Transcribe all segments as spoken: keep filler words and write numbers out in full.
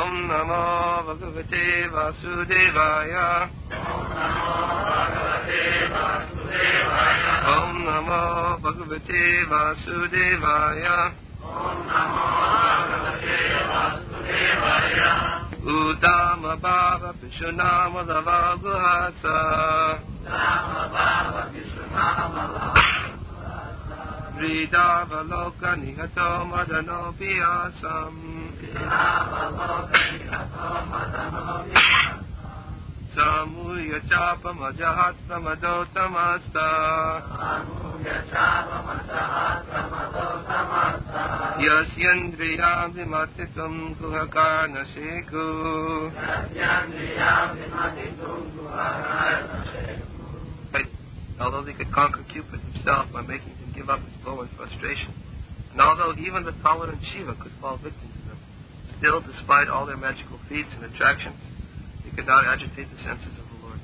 Om Namo Bhagavate Vasudevaya. Om Namo Bhagavate Vasudevaya. Udama Bhava Vishunama Lava Guhasa. Ridava Loka Nihato Madano Piyasam. Samuya Chapa Majahatma Madotamasta. Yasyandriyam Vimatitam Kuhakarna Sheku. Although they could conquer Cupid himself by making him give up his bow in frustration, and although even the tolerant Shiva could fall victim to them, still, despite all their magical feats and attractions, they could not agitate the senses of the Lord.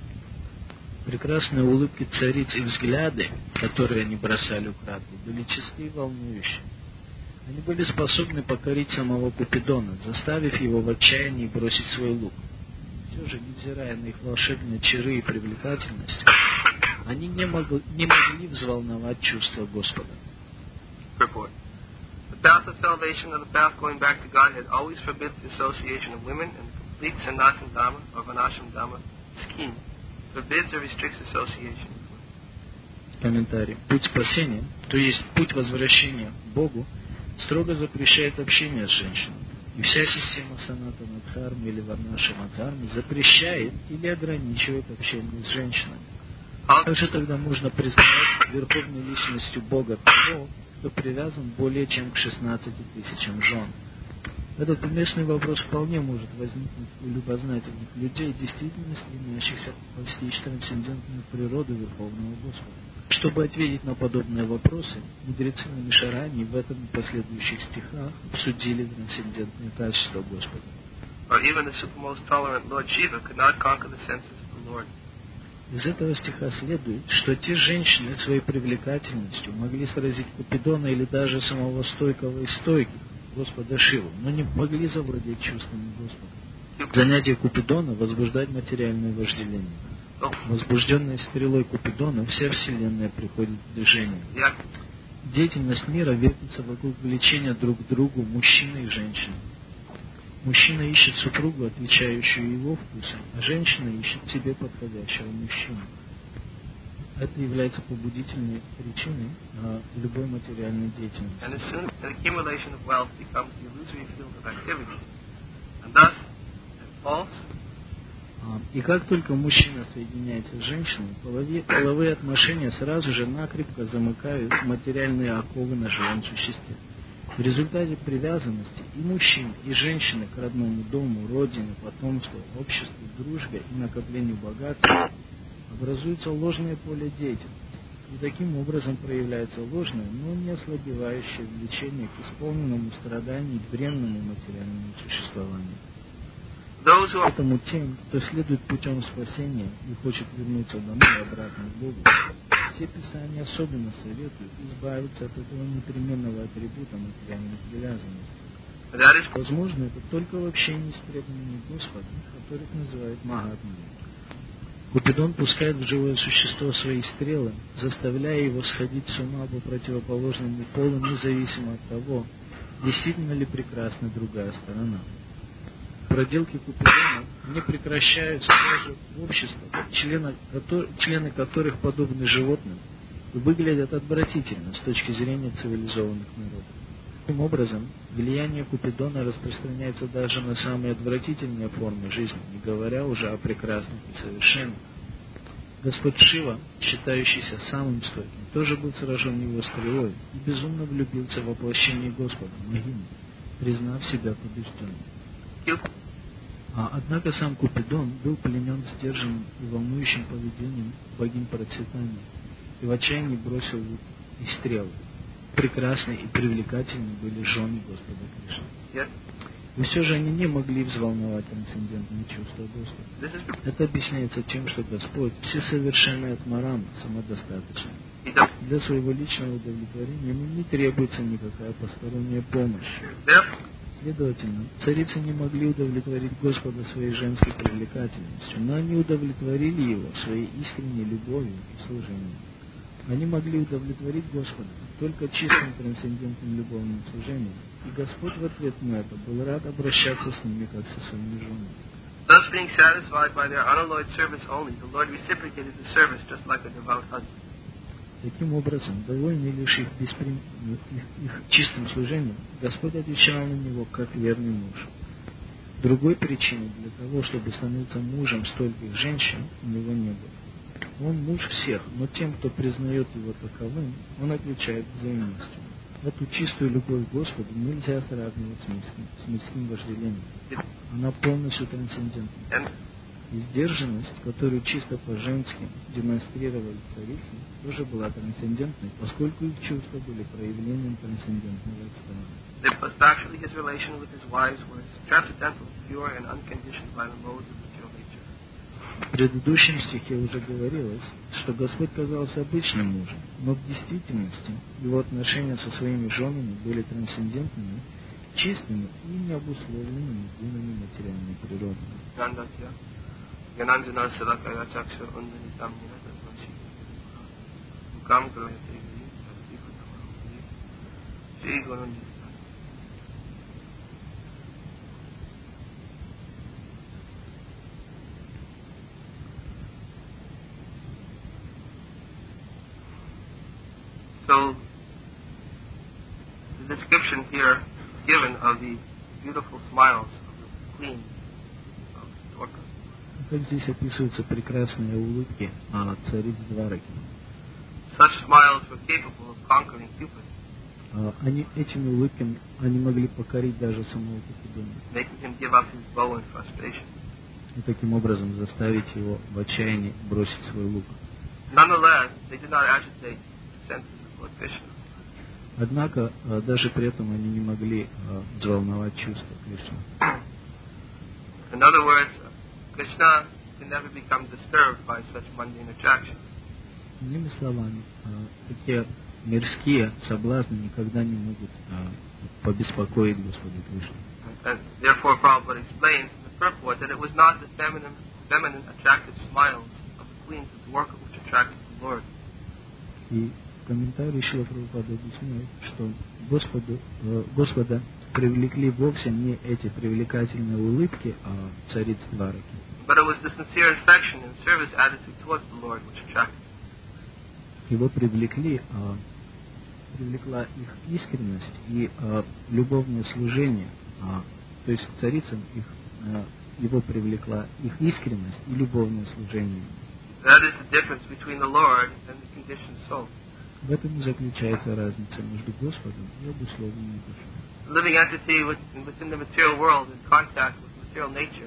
Прекрасные улыбки цариц и взгляды, которые они бросали украдкой, были чисты и волнующие. Они были способны покорить самого Купидона, заставив его в отчаянии бросить свой лук. Все же, невзирая на их волшебные чары и привлекательность, они не могли, не могли взволновать чувства Господа. Purport. The path of salvation, or the path going back to Godhead, always forbids the association of women, and the complete Sanatana Dhamma or Varnashram Dhamma scheme forbids or restricts association. Комментарий. Путь спасения, то есть путь возвращения к Богу, строго запрещает общение с женщиной. И вся система Санатана Дхармы или Варнашрама Дхармы запрещает или ограничивает общение с женщинами. Также тогда можно признать верховной личностью Бога того, кто привязан более чем к шестнадцати тысячам жен. Этот уместный вопрос вполне может возникнуть у любознательных людей, действительно стремящихся постичь трансцендентную природу Верховного Господа. Чтобы ответить на подобные вопросы, мудрецы на Мишарани в этом и последующих стихах обсудили трансцендентные качества Господа. Or even the supermost tolerant Lord Shiva could not conquer the senses of the Lord. Из этого стиха следует, что те женщины своей привлекательностью могли сразить Купидона или даже самого стойкого из стойких, Господа Шиву, но не могли завладеть чувствами Господа. Занятие Купидона — возбуждать материальное вожделение. Возбужденной стрелой Купидона вся Вселенная приходит в движение. Деятельность мира вертится вокруг влечения друг к другу мужчины и женщины. Мужчина ищет супругу, отвечающую его вкусам, а женщина ищет себе подходящего мужчину. Это является побудительной причиной а, любой материальной деятельности. А, и как только мужчина соединяется с женщиной, половые, половые отношения сразу же накрепко замыкают материальные оковы на живом существе. В результате привязанности и мужчин, и женщины к родному дому, родине, потомству, обществу, дружбе и накоплению богатства образуется ложное поле деятельности. И таким образом проявляется ложное, но не ослабевающее влечение к исполненному страданию и бренному материальному существованию. Поэтому тем, кто следует путем спасения и хочет вернуться домой обратно к Богу, все писания особенно советуют избавиться от этого непременного атрибута материальной привязанности. Возможно, это только в общении с преданными Господа, которых называют Махатмами. Купидон пускает в живое существо свои стрелы, заставляя его сходить с ума по противоположному полу, независимо от того, действительно ли прекрасна другая сторона. Проделки Купидона не прекращаются даже в обществах, члены, члены которых подобны животным и выглядят отвратительно с точки зрения цивилизованных народов. Таким образом, влияние Купидона распространяется даже на самые отвратительные формы жизни, не говоря уже о прекрасных и совершенных. Господь Шива, считающийся самым стойким, тоже был сражен его стрелой и безумно влюбился в воплощение Господа, Махиму, признав себя побежденным. А, однако сам Купидон был пленен сдержанным и волнующим поведением богинь процветания и в отчаянии бросил лук и стрелы. Прекрасны и привлекательны были жены Господа Кришны. Yes. И все же они не могли взволновать трансцендентные чувства Господа. Это объясняется тем, что Господь всесовершенный Атмарам, самодостаточный. Для своего личного удовлетворения ему не требуется никакая посторонняя помощь. Yeah. Следовательно, царицы не могли удовлетворить Господа своей женской привлекательностью, но они удовлетворили Его своей искренней любовью и служением. Они могли удовлетворить Господа только чистым трансцендентным любовным служением, и Господь в ответ на это был рад обращаться с ними, как со своими женами. Thus, being satisfied by their unalloyed service only, the Lord reciprocated the service just like a devout husband. Таким образом, довольный лишь их, бесприн... их, их чистым служением, Господь отвечал на него, как верный муж. Другой причины для того, чтобы становиться мужем стольких женщин, у него не было. Он муж всех, но тем, кто признает его таковым, он отвечает взаимностью. Эту чистую любовь к Господу нельзя сравнивать с мирским, с мирским вожделением. Она полностью трансцендентна. И сдержанность, которую чисто по-женски демонстрировали царицы, тоже была трансцендентной, поскольку их чувства были проявлением трансцендентного экстаза. But actually his relation with his wives was transcendental, pure and unconditioned by the modes of material nature. В предыдущем стихе уже говорилось, что Господь казался обычным мужем, но в действительности его отношения со своими женами были трансцендентными, чистыми и необусловленными гунами материальной природы. So, the description here given of the beautiful smiles of the queen of Dwarka. Как здесь описываются прекрасные улыбки а, цариц Двараки. Such smiles were capable of conquering Cupid, А, они, этими улыбками они могли покорить даже самого Купидона. making him give up his bow in frustration. И таким образом заставить его в отчаянии бросить свой лук. Nonetheless, they did not agitate the senses of Lord Krishna. Однако, а, даже при этом они не могли а, взволновать чувства Кришны. In other words, Krishna can never become disturbed by such mundane attractions. Иными словами, а, такие мирские соблазны никогда не могут а, побеспокоить Господа Кришну. And therefore, Prabhupada explains in the purport that it was not the feminine, feminine attractive smiles of the queens of Dwarka which attracted the Lord. И в комментарии Шрила Прабхупада объясняет, что Господу, э, Господа привлекли вовсе не эти привлекательные улыбки а цариц Двараки. But it was the sincere affection and service attitude towards the Lord which attracted him. Его привлекли, а, привлекла их искренность и а, любовное служение. А, то есть царицам их, а, его привлекла их искренность и любовное служение. That is the difference between the Lord and the conditioned soul. В этом и заключается разница между Господом и обусловленной душой. The living entity within the material world in contact with material nature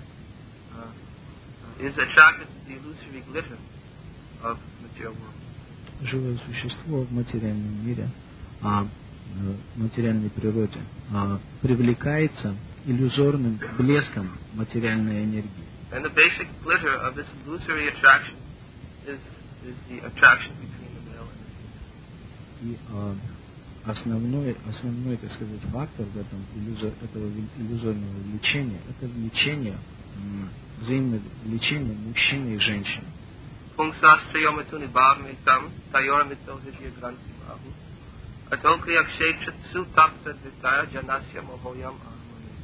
uh, is attracted to the illusory glitter of material world. Живое существо в материальном мире, а, в материальной природе, а, привлекается иллюзорным блеском материальной энергии. And the basic glitter of this illusory attraction is, is the attraction between the male and the female. И а, основной, основной, так сказать, фактор в этом иллюзор, этого иллюзорного влечения – это влечение, м, взаимное влечение мужчины и женщины. Pungsasthayomatuni bhavamitam tayoramito hidya granthi bahu atokriyak kshetratsu tapsa ditaya janasya mohoyam ahmani.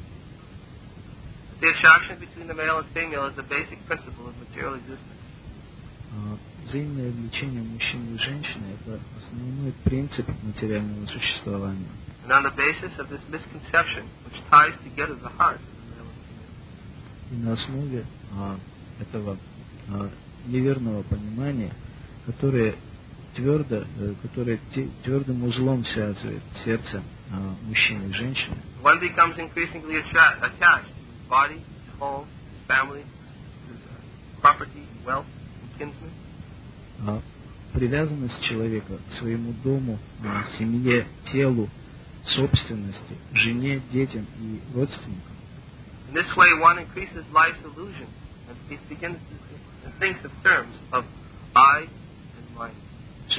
The attraction between the male and female is the basic principle of material existence. А, взаимное влечение мужчины и женщины – это основной принцип материального существования. And on the basis of this misconception, which ties together the hearts of the male and female, И на основе а, этого а, неверного понимания, которое твердо, э, которое те, твердым узлом связывает сердце а, мужчины и женщины, one becomes increasingly attra- attached to his body, his home, his family, his uh, property, wealth, and kinsmen. а, привязанность человека к своему дому, а, семье, телу, собственности, жене, детям и родственникам. In this way, one increases life's illusion and he begins to and thinks of terms of I and mine.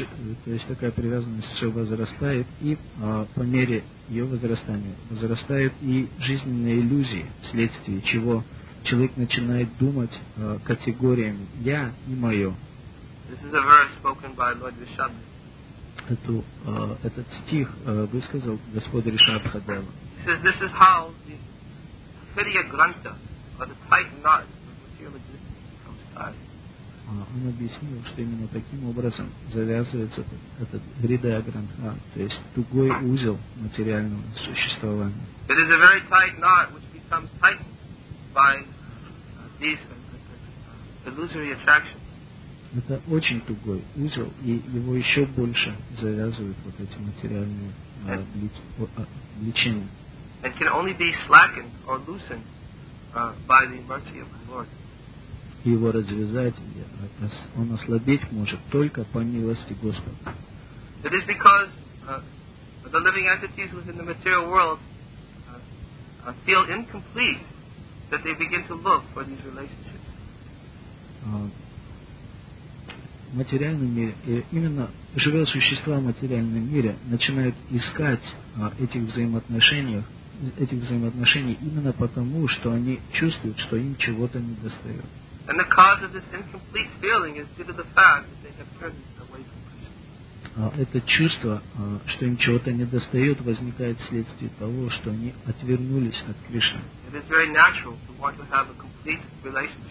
ши- то есть такая привязанность все возрастает, и а, по мере ее возрастания возрастают и жизненные иллюзии, вследствие чего человек начинает думать а, категориями «я» и «моё». This is a verse spoken by Lord Rishabh. Эту, а, этот стих а, высказал Господь Ришабхадева. He says this is how the Hriya Grantha, or the tight knot of material existence, becomes tied. А, Он объяснил, что именно таким образом завязывается этот, этот Гридая Грантха, то есть тугой узел материального существования. It is a very tight knot which becomes tightened by uh, these uh, uh, illusory attractions. Это очень тугой узел, и его еще больше завязывают вот эти материальные а, вли- а, влечения. And can only be slackened or loosened uh, by the mercy of the Lord. И его развязать, и ос- он ослабеть может только по милости Господа. It is because uh, the living entities within the material world uh, uh, feel incomplete that they begin to look for these relationships. А, В материальном мире, и именно живые существа в материальном мире начинают искать а, этих взаимоотношений, этих взаимоотношений именно потому, что они чувствуют, что им чего-то недостает. And the cause of this incomplete feeling is due to the fact that they have turned away from Krishna. А, это чувство, а, что им чего-то недостает, возникает вследствие того, что они отвернулись от Кришны. It is very natural to want to have a complete relationship.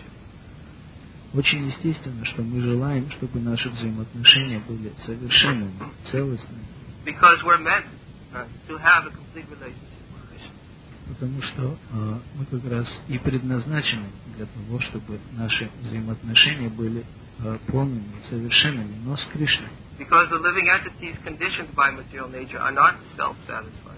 Очень естественно, что мы желаем, чтобы наши взаимоотношения были совершенными, целостными, Because we're meant uh, to have a complete relationship with Krishna. потому что а, мы как раз и предназначены для того, чтобы наши взаимоотношения были а, полными и совершенными, но с Кришной. Because the living entities conditioned by material nature are not self-satisfied.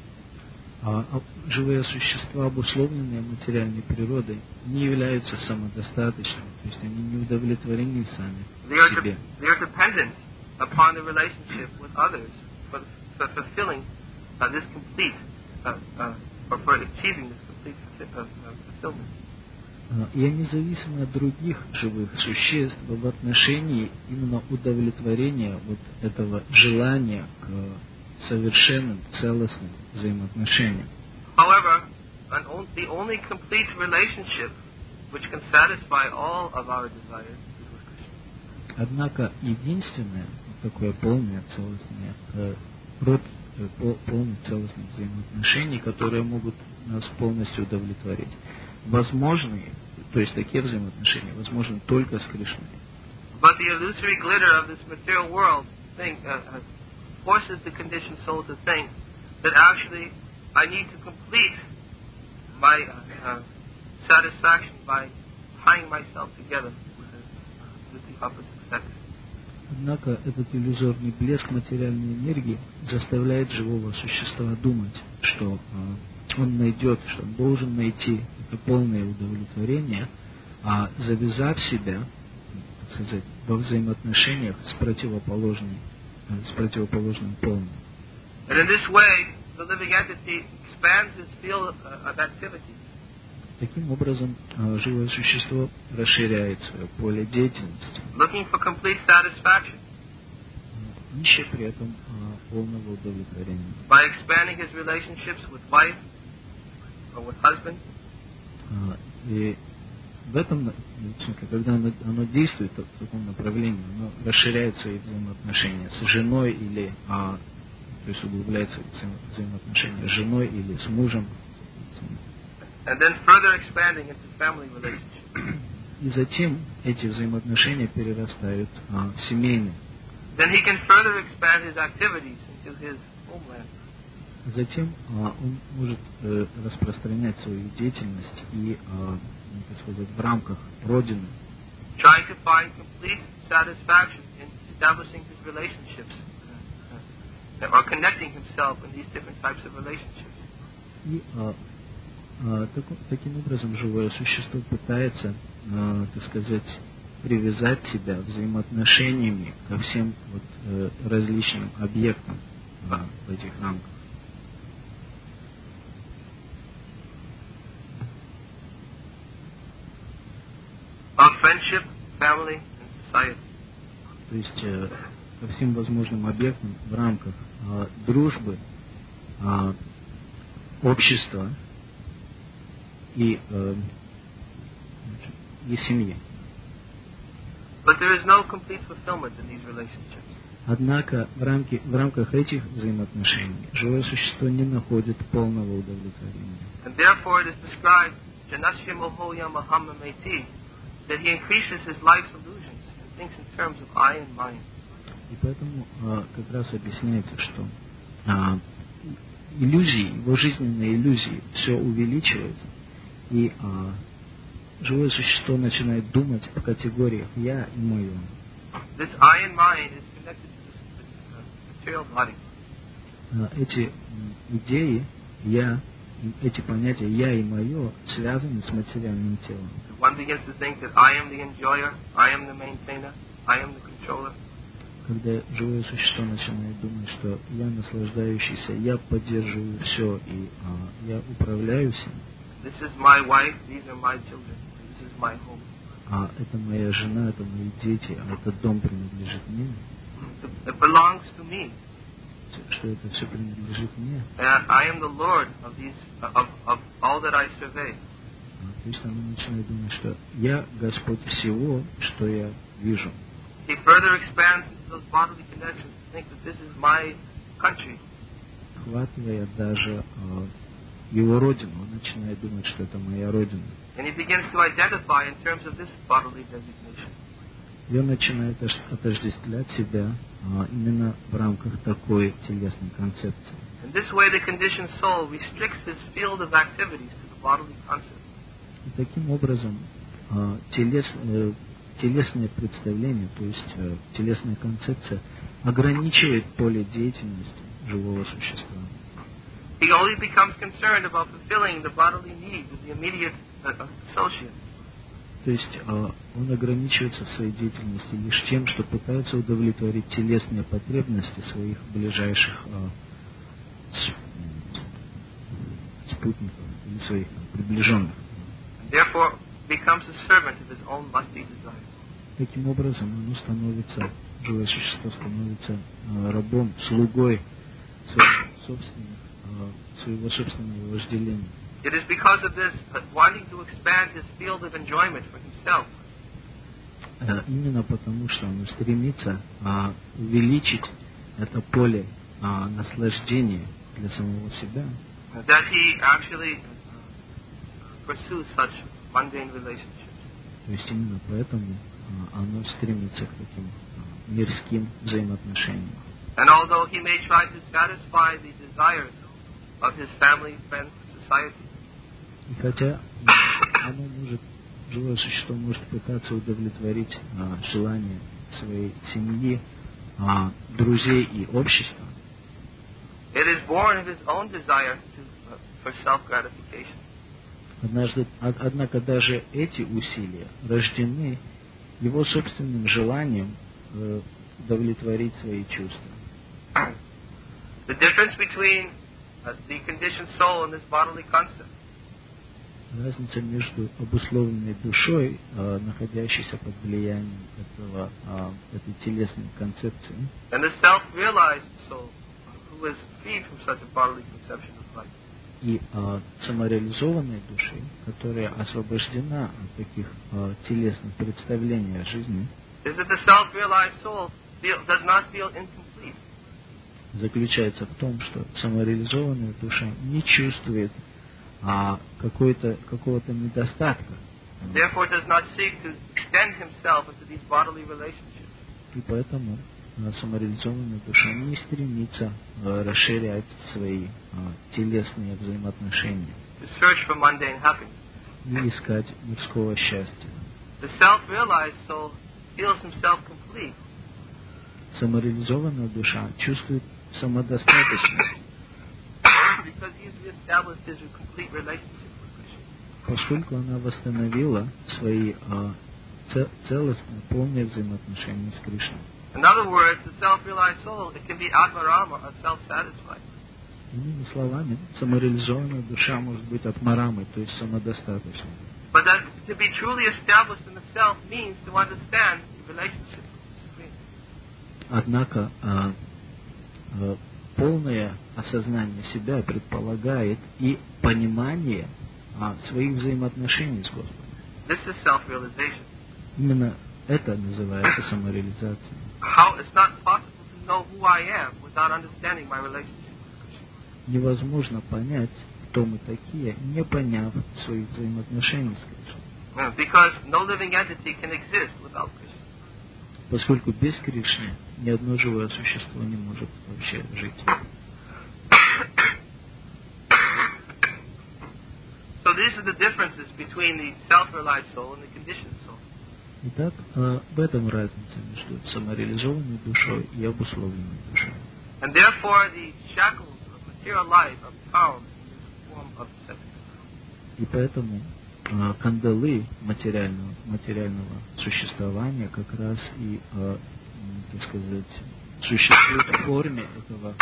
А, а живые существа, обусловленные материальной природой, не являются самодостаточными, то есть они не удовлетворены сами They are, себе. de- they are dependent upon the relationship with others for, for fulfilling uh, this complete, uh, uh, or for achieving this complete fulfi- uh, uh, fulfillment. А, И они зависимы от других живых существ в отношении именно удовлетворения вот этого желания к совершенным, целостным взаимоотношениям. However, an on- the only complete relationship which can satisfy all of our desires is with Krishna. Однако единственное вот такое полное целостное э, род э, пол- полных целостных взаимоотношений, которые могут нас полностью удовлетворить, возможны, то есть такие взаимоотношения возможны только с Кришной. But the illusory glitter of this material world think, uh, uh, forces the conditioned soul to think that actually I need to complete my uh, uh, satisfaction by tying myself together with the, uh, with the opposite sex. Однако этот иллюзорный блеск материальной энергии заставляет живого существа думать, что э, он найдет, что он должен найти это полное удовлетворение, а завязав себя, так сказать, во взаимоотношениях с противоположным, э, с противоположным полом. And in this way, the living entity expands its field uh, of activity. Таким образом, э, живое существо расширяет свое поле деятельности, Looking for complete satisfaction э, ища при этом э, полного удовлетворения. by expanding his relationships with wife or with husband, А, И в этом, в смысле, когда оно, оно действует в таком направлении, оно расширяет свои взаимоотношения с женой или, а, то есть углубляет свои взаимо- взаимоотношения с женой или с мужем. and then further expanding into family relationships. И затем эти взаимоотношения перерастают а, в семейные. Then he can further expand his activities into his homeland. Затем а, он может э, распространять свою деятельность и, а, ну, так сказать, в рамках Родины, Trying to find complete satisfaction in establishing his relationships uh, uh, or connecting himself in these different types of relationships. И а, а, таку- таким образом живое существо пытается, а, так сказать, привязать себя взаимоотношениями ко всем вот, э, различным объектам а, в этих рамках. Of friendship, family, and society. То есть э, ко всем возможным объектам в рамках а, дружбы, а, общества и, а, и семьи. But there is no complete fulfillment in these relationships. Однако в, рамки, в рамках этих взаимоотношений живое существо не находит полного удовлетворения. And therefore it is described, Janasya Mohoya Mahama Meti, that he increases his life's illusions and thinks in terms of I and mine. И поэтому а, как раз объясняется, что а, иллюзии, его жизненные иллюзии все увеличиваются, и а, живое существо начинает думать в категориях «я» и «моё». This I and mine is connected to this, this uh, material body. А, эти м, идеи «я», и эти понятия «я» и «моё» связаны с материальным телом. One begins to think that I am the enjoyer, I am the maintainer, I am the controller. Когда живое существо начинает думать, что я наслаждающийся, я поддерживаю все и а, я управляю всем, This is my wife, these are my children, this is my home. а это моя жена, это мои дети, а этот дом принадлежит мне, It belongs to me. что это все принадлежит мне. And I am the Lord of these, of, of all that I survey. А, то есть она начинает думать, что я Господь всего, что я вижу. He further expands into those bodily connections to think that this is my country. Охватывая даже а, его родину, он начинает думать, что это моя родина. And he begins to identify in terms of this bodily designation. И он начинает ож- отождествлять себя а, именно в рамках такой телесной концепции. In this way, the conditioned soul restricts his field of activities to the bodily concept. И таким образом а, телес, э, телесное представление, то есть э, телесная концепция, ограничивает поле деятельности живого существа. He only becomes concerned about fulfilling the bodily needs of the immediate uh, associate. То есть а, он ограничивается в своей деятельности лишь тем, что пытается удовлетворить телесные потребности своих ближайших а, с- спутников или своих там, приближенных. And therefore becomes a servant of his own lusty desires. Таким образом, оно становится, живое существо становится а, рабом, слугой своих собственных, а, своего собственного вожделения. It is because of this that wanting to expand his field of enjoyment for himself, А, именно потому, что он стремится а, увеличить это поле а, наслаждения для самого себя, that he actually pursues such mundane relationships. то есть именно поэтому а, оно стремится к таким а, мирским взаимоотношениям. And although he may try to satisfy the desires of his family, friends, society, И хотя а, оно может, живое существо может пытаться удовлетворить а, желания своей семьи, а, друзей и общества, it is born of his own desire to, uh, for self-gratification. однажды, од- однако даже эти усилия рождены его собственным желанием э, удовлетворить свои чувства. The difference between uh, the conditioned soul and this bodily concept Разница между обусловленной душой, э, находящейся под влиянием этого, э, этой телесной концепции, and the self-realized soul who is freed from such a bodily conception of life. и э, самореализованной души, которая освобождена от таких э, телесных представлений о жизни, Is that the self-realized soul feel, does not feel incomplete. заключается в том, что самореализованная душа не чувствует а, какой-то, какого-то недостатка. Therefore does not seek to extend himself into these bodily relationships. И поэтому а, самореализованная душа не стремится а, расширять свои а, телесные взаимоотношения, To search for mundane happiness. не искать мирского счастья. The self-realized soul feels himself complete Самореализованная душа чувствует самодостаточность, because he has reestablished his complete relationship with Krishna. поскольку она восстановила свои а, ц- целостные, полные взаимоотношения с Кришной. In other words, the self-realized soul, it can be atmarama or self-satisfied. Иными словами, самореализованная душа может быть атмарамой, то есть самодостаточной. But that to be truly established in the self means to understand the relationship with the Supreme. Однако а, а, полное осознание себя предполагает и понимание а, своих взаимоотношений с Господом. This is self-realization. Именно это называется самореализацией. How it's not possible to know who I am without understanding my relationship with Krishna. Невозможно понять, кто мы такие, не поняв своих взаимоотношений с Кришной. Because no living entity can exist without Krishna. Поскольку без Кришны ни одно живое существо не может вообще жить. So these are the differences between the self-realized soul and the conditioned soul. Итак, в этом разница между самореализованной душой и обусловленной душой. And therefore the shackles of material life are bound in this form of sex. И поэтому кандалы материального, материального существования как раз и, так сказать, существуют в форме этого,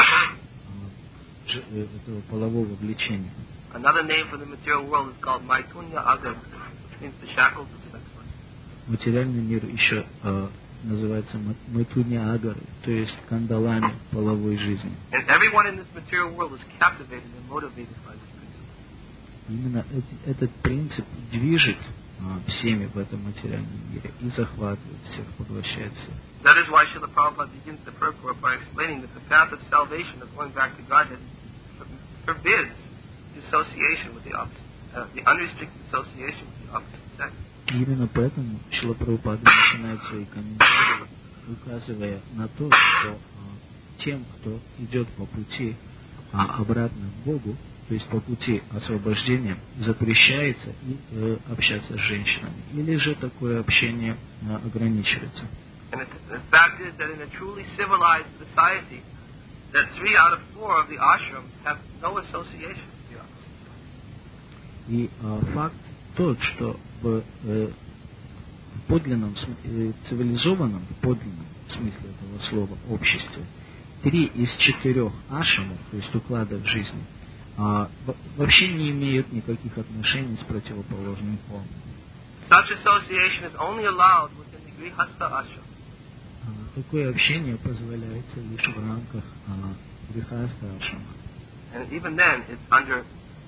этого полового влечения. Another name for the material world is called Maitunya Agam, which means the shackles of sex life. Материальный мир еще э, называется Майтунья Агары, то есть кандалами половой жизни. And everyone in this material world is captivated and motivated by this principle. Именно эти, этот принцип движет э, всеми в этом материальном мире и захватывает всех, поглощает всех. That is why Srila Prabhupada begins the purport by explaining that the path of salvation of going back to Godhead forbids the association with the opposite, uh, the unrestricted association with the opposite sex. И именно поэтому Шрила Прабхупада начинает свои комментарии, указывая на то, что а, тем, кто идет по пути а, обратно к Богу, то есть по пути освобождения, запрещается и, э, общаться с женщинами, или же такое общение а, ограничивается. And the fact is that in a truly civilized society, that three out of four of the ashrams have no association with the opposite. И а, факт тот, что в, э, в подлинном, э, цивилизованном, в подлинном смысле этого слова, обществе, три из четырех ашрамов, то есть укладов жизни, а, в, вообще не имеют никаких отношений с противоположным полом. Such association is only allowed within the Grihastha ashram. А, такое общение позволяется лишь в рамках а, Грихастха ашрама. And even then, it's under,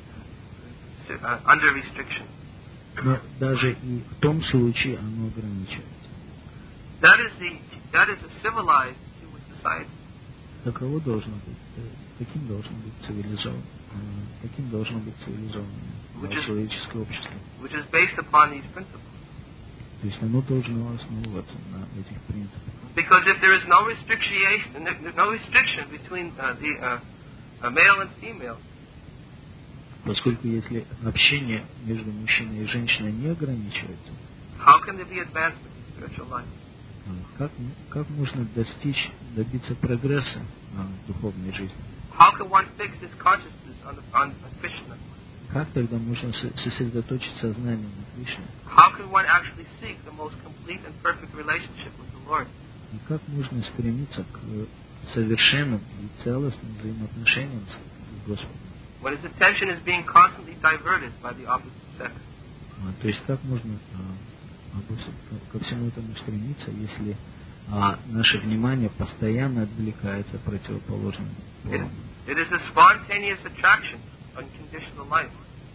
uh, under restriction. Но даже и в том случае оно ограничивается. That is the that is a civilized human society. Таково должно быть, каким должно быть цивилизован, каким должно быть цивилизованное человеческое общество. Which is based upon these principles. То есть оно должно основываться на этих принципах. Because if there is no restriction, no restriction between uh, the uh, uh, male and female. Поскольку если общение между мужчиной и женщиной не ограничивается, how can there be advancement in spiritual life? Как, как можно достичь, добиться прогресса в духовной жизни? How can one fix his consciousness on, the, on, on Krishna? Как тогда можно сосредоточить сознание на Кришне? How can one actually seek the most complete and perfect relationship with the Lord? И как можно стремиться к совершенным и целостным взаимоотношениям с Господом? When his attention is being constantly diverted by the opposite sex. А, то есть как можно а, ко всему этому стремиться, если а, наше внимание постоянно отвлекается противоположным полом? It is a spontaneous attraction on conditional life.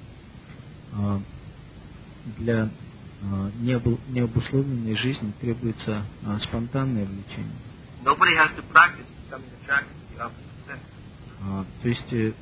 А, для а, необу, необусловленной жизни требуется а, спонтанное влечение. Nobody has to practice becoming attracted to the opposite sex. А, то есть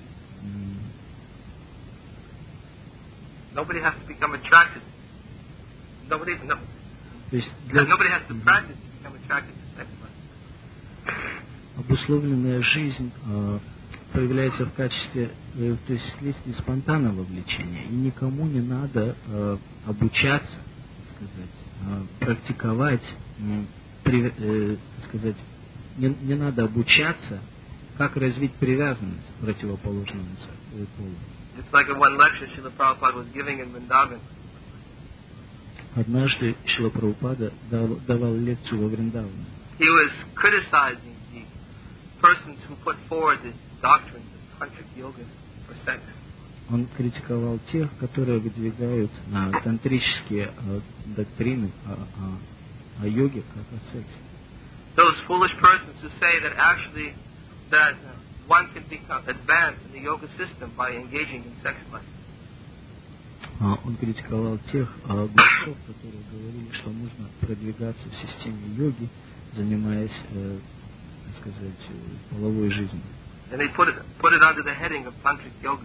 Nobody has to become attracted. Nobody, no. То есть для... Nobody has to practice to become attracted to sex life. Обусловленная жизнь э, появляется в качестве, э, то есть вследствие спонтанного влечения, и никому не надо э, обучаться, так сказать, э, практиковать, э, при, э, так сказать, не, не надо обучаться, как развить привязанность к противоположному полу. It's like in one lecture Srila Prabhupada was giving in Vrindavan. Однажды Шрила Прабхупада дал, давал лекцию во Вриндаване. He was criticizing the persons who put forward the doctrines of tantric yoga for sex. Он критиковал тех, которые выдвигают а, тантрические а, доктрины о, о, о йоге как о сексе. Those foolish persons who say that actually that one can become advanced in the yoga system by engaging in sex life. Он критиковал тех глупцов, которые говорили, что можно продвигаться в системе йоги, занимаясь, э, так сказать, половой жизнью. And they put it put it under the heading of tantric yoga.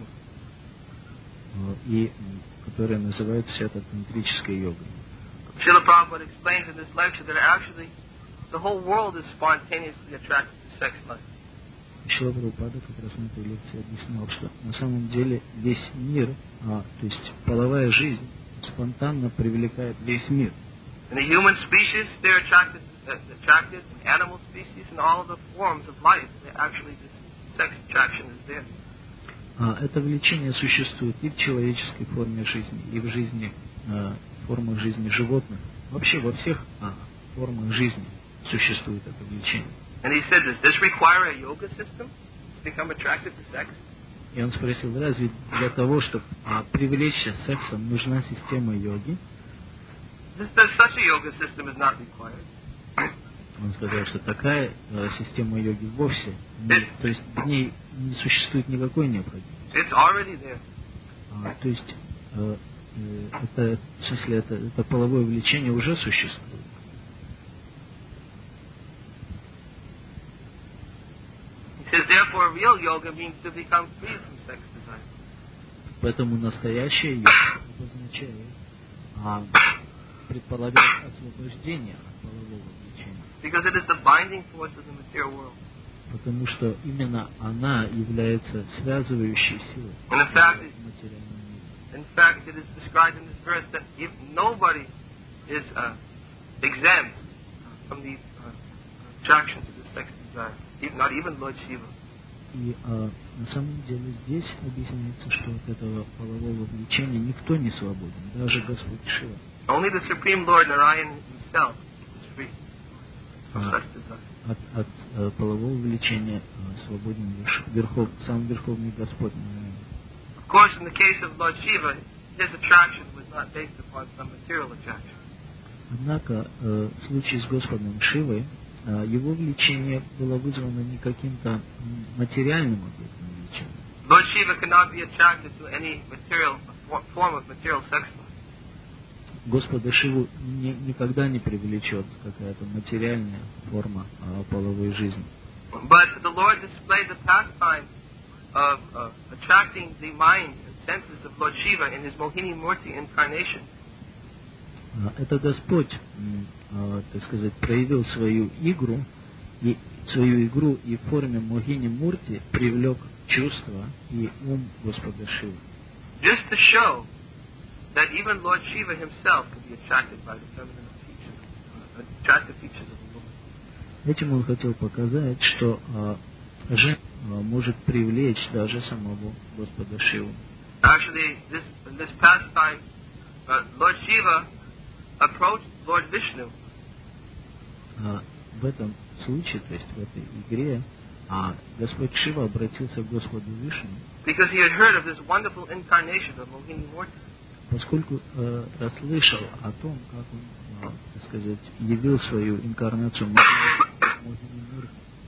И которые называют все это тантрической йогой. Srila Prabhupada explains in this lecture that actually the whole world is spontaneously attracted to sex life. Шрила Прабхупада как раз на этой лекции объяснял, что на самом деле весь мир, а, то есть половая жизнь, спонтанно привлекает весь мир. In the human species, they're attracted, uh, attracted in animal species and all the forms of life. Actually, this sex attraction is there. А, это влечение существует и в человеческой форме жизни, и в жизни, а, формах жизни животных. Вообще во всех а, формах жизни существует это влечение. And he said, does this require a yoga system to become attracted to sex? И он спросил, разве для того, чтобы а, привлечься сексом, нужна система йоги? This, such a yoga system is not required. Он сказал, что такая а, система йоги вовсе не, то есть в ней не существует никакой необходимости. It's already there. А, то есть а, это, в смысле, это, это половое влечение уже существует. He says, therefore, real yoga means to become free from sex desire. Поэтому настоящая йога означает а, предполагает освобождение от полового влечения. Because it is the binding force of the material world. Потому что именно она является связывающей силой And in fact, материального мира. In fact, it is described in this verse that if nobody is uh, exempt from the uh, attraction to the sex desire, even, not even Lord Shiva. И а, на самом деле здесь объясняется, что от этого полового влечения никто не свободен, даже Господь Шива. Only the Supreme Lord Narayan himself is free from such desire. От, от а, полового влечения а, свободен лишь верхов, сам Верховный Господь Нараян. Of course, in the case of Lord Shiva, his attraction was not based upon some material attraction. Однако э, в случае с Господом Шивой э, его влечение было вызвано не каким-то материальным объектом влечения. Lord Shiva cannot be attracted to any material form of material sex life. Господа Шиву не, никогда не привлечет какая-то материальная форма э, половой жизни. But the Lord displayed the pastime of uh, attracting the mind and senses of Lord Shiva in his Mohini Murti incarnation. Это Господь, э, так сказать, проявил свою игру, и свою игру и в форме Mohini Murti привлек чувства и ум Господа Шивы. Just to show that even Lord Shiva himself can be attracted by the feminine features, uh, attractive features of a woman. Этим он хотел показать, что э, женщина может привлечь даже самого Господа Шиву. Actually, this, in this pastime, uh, Lord Shiva approached Lord Vishnu. А в этом случае, то есть в этой игре, а Господь Шива обратился к Господу Вишну, because he had heard of this wonderful incarnation of Mohini Murti. Поскольку э, расслышал о том, как он, э, так сказать, явил свою инкарнацию Mohini Murti.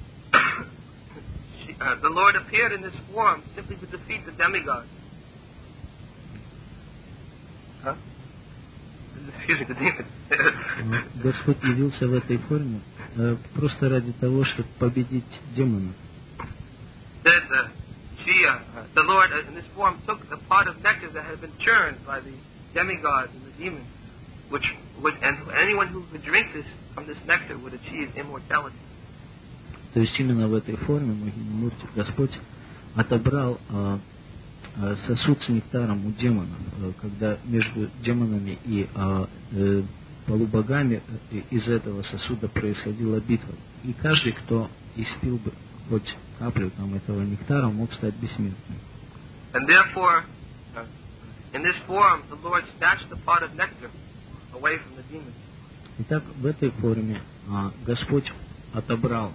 Uh, the Lord appeared in this form simply to defeat the demigods. Huh? Excuse me, the demons. Господь явился в этой форме э, просто ради того, чтобы победить демонов. That uh, she, uh, the Lord uh, in this form took a pot of nectar that had been churned by the demigods and the demons, which would, and anyone who would drink this from this nectar would achieve immortality. То есть именно в этой форме Mohini Murti Господь отобрал э, э, сосуд с нектаром у демонов, э, когда между демонами и э, э, полубогами э, из этого сосуда происходила битва. И каждый, кто испил бы хоть каплю там этого нектара, мог стать бессмертным. And therefore, uh, in this form, the Lord snatched the pot of nectar away from the demons. Итак, в этой форме э, Господь отобрал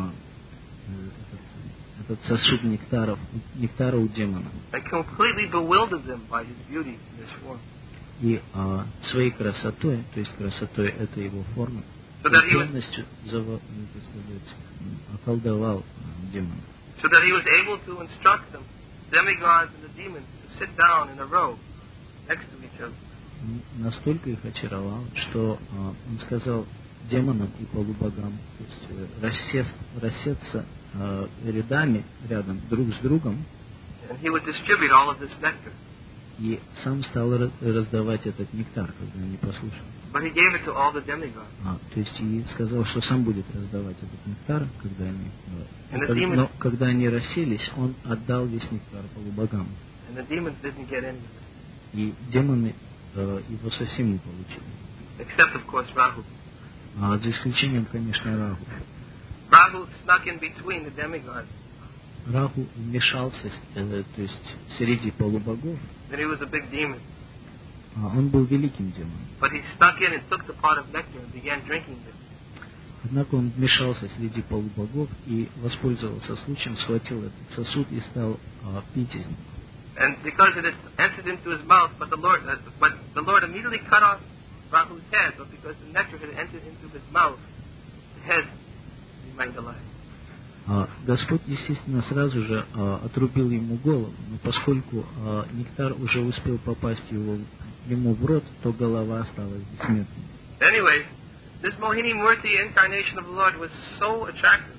Этот, этот сосуд нектаров, нектара у демонов. And completely bewildered them by his beauty in this form. И а, своей красотой, то есть красотой этой его формы, So that he was, полностью заво- ну, так сказать, околдовал а, демона. so that he was able to instruct them, demigods and the demons, to sit down in a row next to each other. Н- Настолько их очаровал, что а, он сказал демонам и полубогам, то есть э, рассесть, рассеться а, рядами рядом друг с другом, And he would distribute all of this nectar. и сам стал ra- раздавать этот нектар, когда они послушали. But he gave it to all the demigods. А, то есть и сказал, что сам будет раздавать этот нектар, когда они, э, And the как- demons- но когда они расселись, он отдал весь нектар полубогам. And the demons didn't get any of it. И демоны э, его совсем не получили. Except, of course, Rahu. А, за исключением, конечно, Раху. Rahu snuck in between the demigods. Раху вмешался, э, то есть среди полубогов. Then he was a big demon. А, он был великим демоном. But he snuck in and took the pot of nectar and began drinking it. Однако он вмешался среди полубогов и воспользовался случаем, схватил этот сосуд и стал а, пить из него. And because it had entered into his mouth, but the Lord, uh, but the Lord immediately cut off Rahu's head. But because the nectar had entered into his mouth, the head remained alive. А, Господь, естественно, сразу же а, отрубил ему голову, но поскольку а, нектар уже успел попасть его, ему в рот, то голова осталась бессмертной. Anyway, this Mohini Murti incarnation of the Lord was so attractive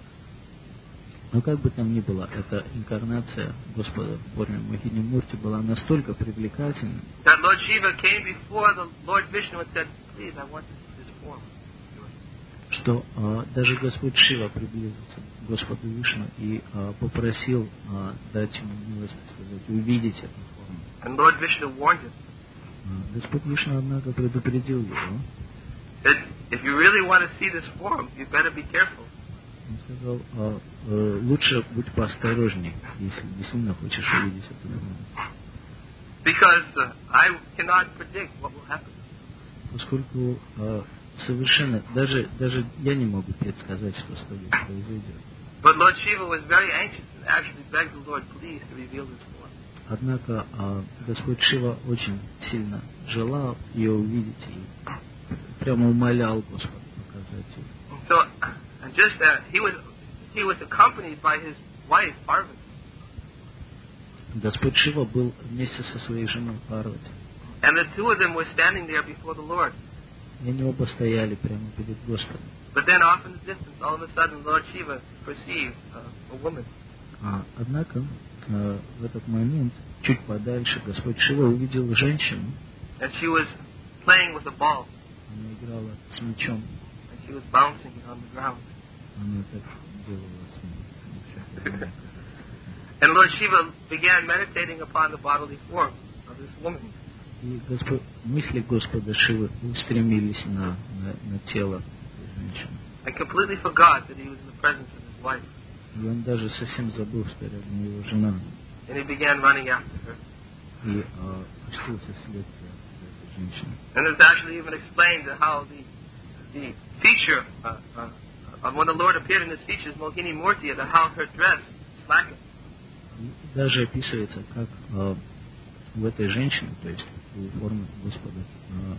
Но как бы там ни было, эта инкарнация Господа в форме Мохини Мурти была настолько привлекательна, that Lord Shiva came before the Lord Vishnu and said, "Please, I want this, this form." что а, даже Господь Шива приблизился к Господу Вишну и а, попросил а, дать ему милость, так сказать, увидеть эту форму. And Lord Vishnu warned him А, Господь Вишну, однако, предупредил его. that if you really want to see this form, you better be careful. Он сказал, а, э, лучше будь поосторожней, если действительно хочешь увидеть эту форму. Because uh, I cannot predict what will happen. Поскольку а, совершенно, даже, даже я не могу предсказать, что с тобой произойдет. But Lord Shiva was very anxious and actually begged the Lord, please, to reveal this form. Однако а, Господь Шива очень сильно желал ее увидеть и прямо умолял Господа показать ее. So, and just that he was he was accompanied by his wife Parvati, Господь Шива был вместе со своей женой Парвати. and the two of them were standing there before the Lord. И они оба стояли прямо перед Господом. But then, off in the distance, all of a sudden, Lord Shiva perceived uh, a woman, А, однако а, в этот момент, чуть подальше, Господь Шива увидел женщину. and she was playing with a ball, Она играла с мячом. and she was bouncing it on the ground. Она так делала с ним. And Lord Shiva began meditating upon the bodily form of this woman. И Господь, мысли Господа Шивы устремились на, на, на тело этой женщины. And completely forgot that he was in the presence of his wife. И он даже совсем забыл, что рядом его жена. And he began running after her. И а, пустился вслед за этой женщиной. And it's actually even explained how the the feature, uh, uh, uh, when the Lord appeared in his features, Mohini Murti, that how her dress slackened. И даже описывается, как а, у этой женщины, то есть у формы Господа, а,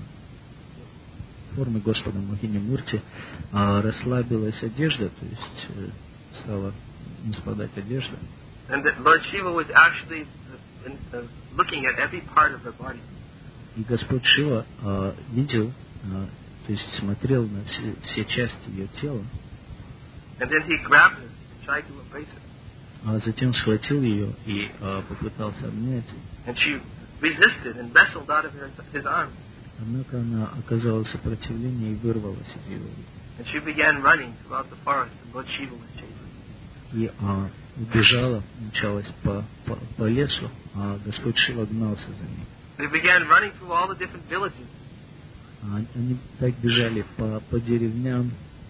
формы Господа Мохини Мурти, а, расслабилась одежда, то есть э, стала не спадать одежда. And that Lord Shiva was actually uh, in, uh, looking at every part of her body. И Господь Шива а, видел, а, то есть смотрел на все, все части ее тела, And then he grabbed her and tried to embrace her. а затем схватил ее и а, попытался обнять. And she resisted and wrestled out of her, his arms. Однако она оказала сопротивление и вырвалась из его рук. And she began running throughout the forest, and Lord Shiva was chasing. И а, убежала, мчалась по, по, по лесу, а Господь Шива гнался за ней. They began running through all the different villages. А они так бежали по, по деревням,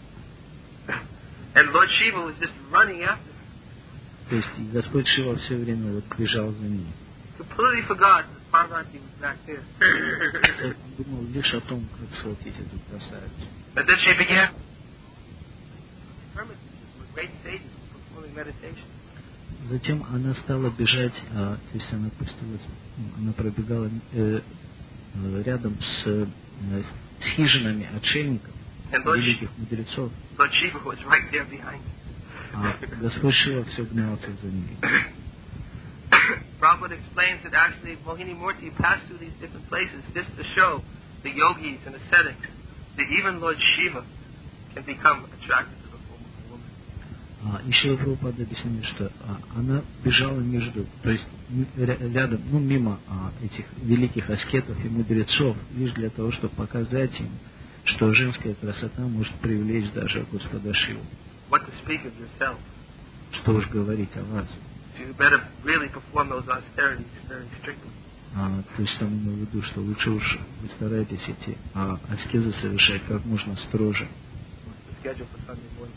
And Lord Shiva was just running after her. то есть и Господь Шива все время вот бежал за ней. Completely forgot that Parvati was back there. Думал лишь о том, как схватить эту красавицу. And then she began hermitages with great sages performing meditation. Затем она стала бежать, а, то есть она пустилась, ну, она пробегала э, э, рядом с, э, с хижинами отшельников. And Lord, великих мудрецов, Lord Shiva was right there behind him. а Господь Шива все гнался за ними. Prabhupada explains that actually Mohini Murti passed through these different places just to show the yogis and ascetics that even Lord Shiva can become attracted to the form of a woman. А, и Шрила Прабхупада объяснил, что а, она бежала между, то есть м- ря- рядом, ну, мимо а, этих великих аскетов и мудрецов, лишь для того, чтобы показать им, что женская красота может привлечь даже Господа Шиву. What to speak of yourself? Что уж говорить о вас. So you better really perform those austerities very strictly. А, то есть там имею в виду, что лучше уж вы стараетесь эти а, аскезы совершать как можно строже. What's the schedule for Sunday morning?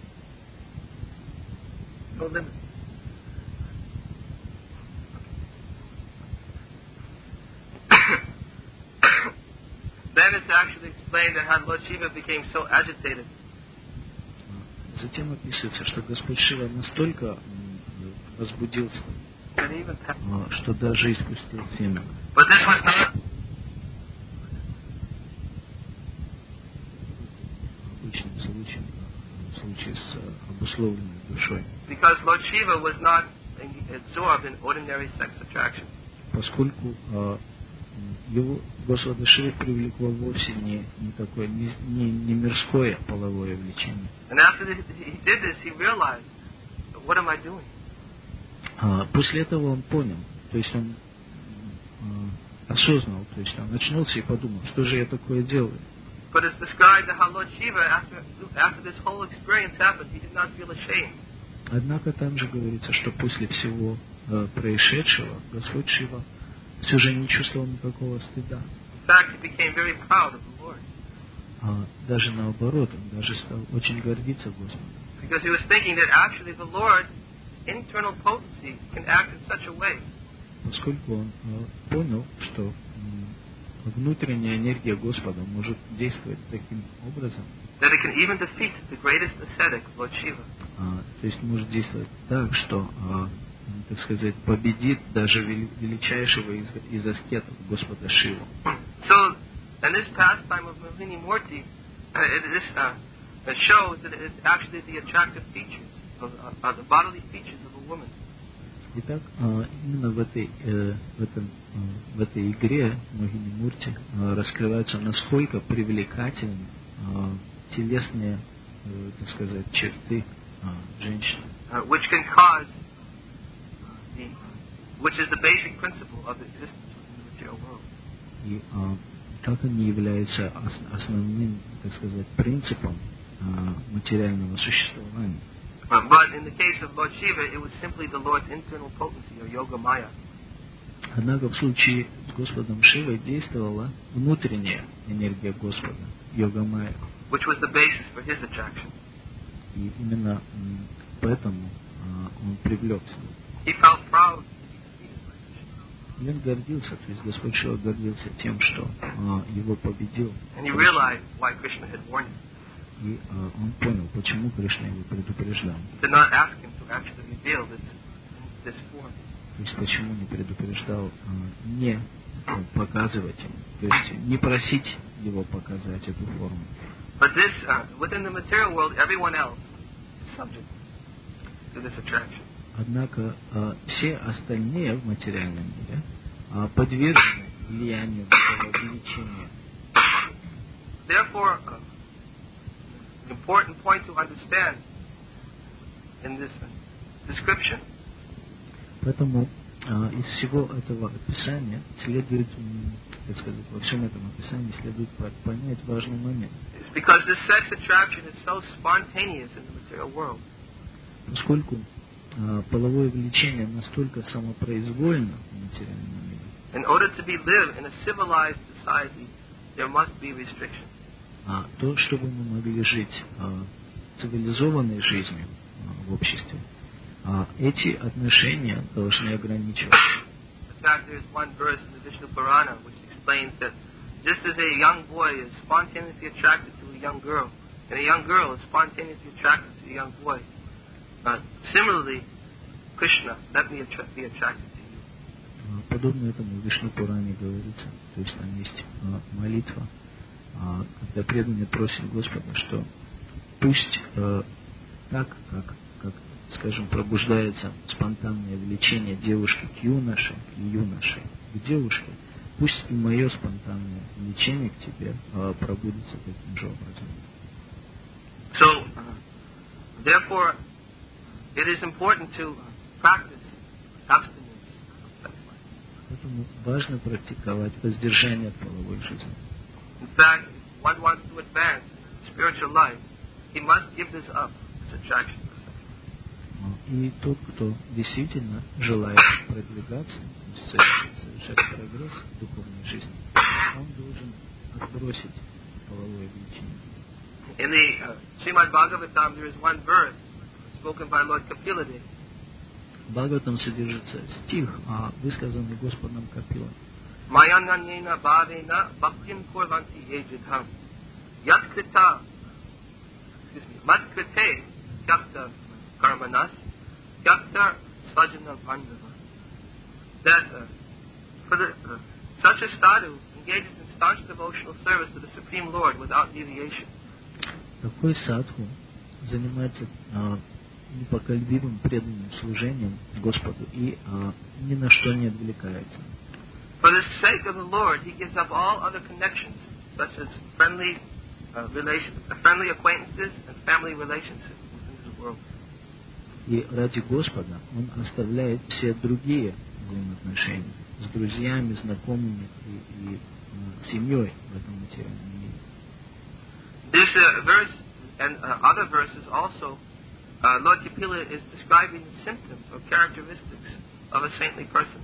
No limit. Then it's actually explained that how Lord Shiva became so agitated. Затем описывается, что Господь Шива настолько м, возбудился, That he even passed. а, что даже испустил семя. But this was not Обычным случаем, а, в случае с а, обусловленной душой. because Lord Shiva was not absorbed in ordinary sex attraction. Поскольку а, м, его Господа Шивы привлекло вовсе не, не такое, не, не, не мирское половое влечение. And after this, he did this, he realized, what am I doing? А, после этого он понял, то есть он м, а, осознал, то есть он очнулся и подумал, что же я такое делаю. But it's described that how Lord Shiva, after, after this whole experience happened, he did not feel ashamed. Однако там же говорится, что после всего э, происшедшего Господь Шива все же не чувствовал никакого стыда. In fact, he became very proud of the Lord. А даже наоборот, он даже стал очень гордиться Господом. Because he was thinking that actually the Lord's internal potency can act in such a way Поскольку он э, понял, что м, внутренняя энергия Господа может действовать таким образом, that it can even defeat the greatest ascetic, Lord Shiva. а, то есть может действовать так, что, а, так сказать, победит даже вели- величайшего из, из аскетов Господа Шиву. So, and this pastime of Mohini Murti, uh, it, this, uh, it shows that it's actually the attractive features, of, uh, uh, the bodily features of a woman. Итак, а, именно в этой, э, в этом, а, в этой игре Mohini Murti а, раскрываются, насколько привлекательны а, телесные, э, так сказать, черты а, женщины, Uh, which can cause uh, the, which is the basic principle of existence within the material world. и а, как они являются ос- основным, так сказать, принципом а, материального существования. Uh, but in the case of Lord Shiva, it was simply the Lord's internal potency, or yoga maya. Однако в случае с Господом Шивой действовала внутренняя энергия Господа, йога-майя. Which was the basis for his attraction. И именно м, поэтому а, он привлекся. He felt proud to be defeated by Krishna. И он гордился, то есть Господь Шива гордился тем, что а, его победил. And he realized why Krishna had warned him. И а, он понял, почему Кришна его предупреждал. He did not ask him to actually reveal this, this form. То есть почему не предупреждал а, не ну, показывать ему, то есть не просить его показать эту форму. But this, uh, within the material world, everyone else is subject to this attraction. Однако а, все остальные в материальном мире а, подвержены влиянию этого влечения. Therefore, uh, the important point to understand in this uh, description Поэтому а, из всего этого описания следует, м, так сказать, во всем этом описании следует по- понять важный момент. is because this sex attraction is so spontaneous in the material world. Поскольку а, половое влечение настолько самопроизвольно в материальном мире, In order to be live in a civilized society, there must be restrictions. а то, чтобы мы могли жить а, цивилизованной жизнью а, в обществе, а, эти отношения должны ограничиваться. In fact, there is one verse in the Vishnu Purana which explains that just as a young boy is spontaneously attracted to a young girl, and a young girl is spontaneously attracted to a young boy, uh, similarly, Krishna, let me attra- be attracted to you. А, Подобно этому в Вишну Пуране говорится, то есть там есть а, молитва, а, когда преданный просит Господа, что пусть э, так, как, как, скажем, пробуждается спонтанное влечение девушки к юноше, и юноше к девушке, пусть и мое спонтанное влечение к тебе э, пробудится таким же образом. So, uh, therefore, it is important to practice abstinence from sex life. Поэтому важно практиковать воздержание от половой жизни. In fact, if one wants to advance in spiritual life, he must give this up, this attraction for sex life. И тот, кто действительно желает продвигаться, совершать прогресс в духовной жизни, он должен отбросить половое влечение. In the uh, Srimad Bhagavatam, there is one verse spoken by Lord Kapilade. В Бхагаватам содержится стих, высказанный Господом Капилой. Mayananyena bhavena bhaktim kurvanti yejidham yatkrita, excuse me, matkrite yakta karmanas yakta svajana pandava. That uh, for the, uh, such a sadhu engages in staunch devotional service to the Supreme Lord without deviation. Такой садху занимается а, непоколебимым преданным служением Господу и а, ни на что не отвлекается. For the sake of the Lord, he gives up all other connections, such as friendly uh, relations, uh, friendly acquaintances and family relationships within this world. И ради Господа он оставляет все другие взаимоотношения с друзьями, знакомыми и, и а, семьей в этом материальном мире. There's a verse and uh, other verses also. Uh, Lord Kapila is describing the symptoms or characteristics of a saintly person.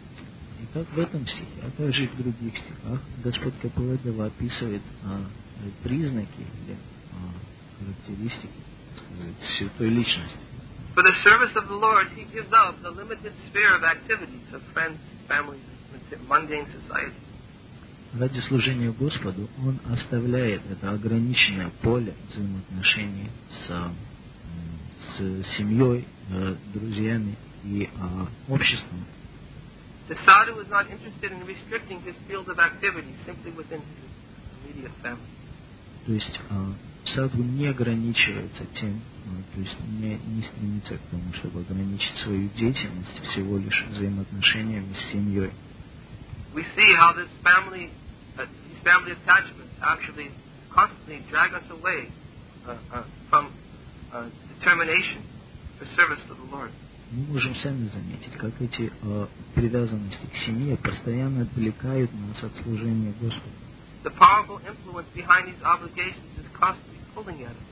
И как в этом стихе, а также и в других стихах, Господь Капиладева описывает а, признаки или а, характеристики, так сказать, святой личности. For the service of the Lord, he gives up the limited sphere of activities of friends, family, mundane society. Ради служения Господу он оставляет это ограниченное поле взаимоотношений с, с семьей, друзьями и а, обществом. The sadhu is not interested in restricting his field of activity simply within his immediate family. То есть а, садху не ограничивается тем, а, то есть не, не стремится к тому, чтобы ограничить свою деятельность всего лишь взаимоотношениями с семьей. We see how this family, uh, these family attachments actually constantly drag us away uh, uh, from uh, determination for service to the Lord. Мы можем сами заметить, как эти э, привязанности к семье постоянно отвлекают нас от служения Господу. The powerful influence behind these obligations is constantly pulling at us.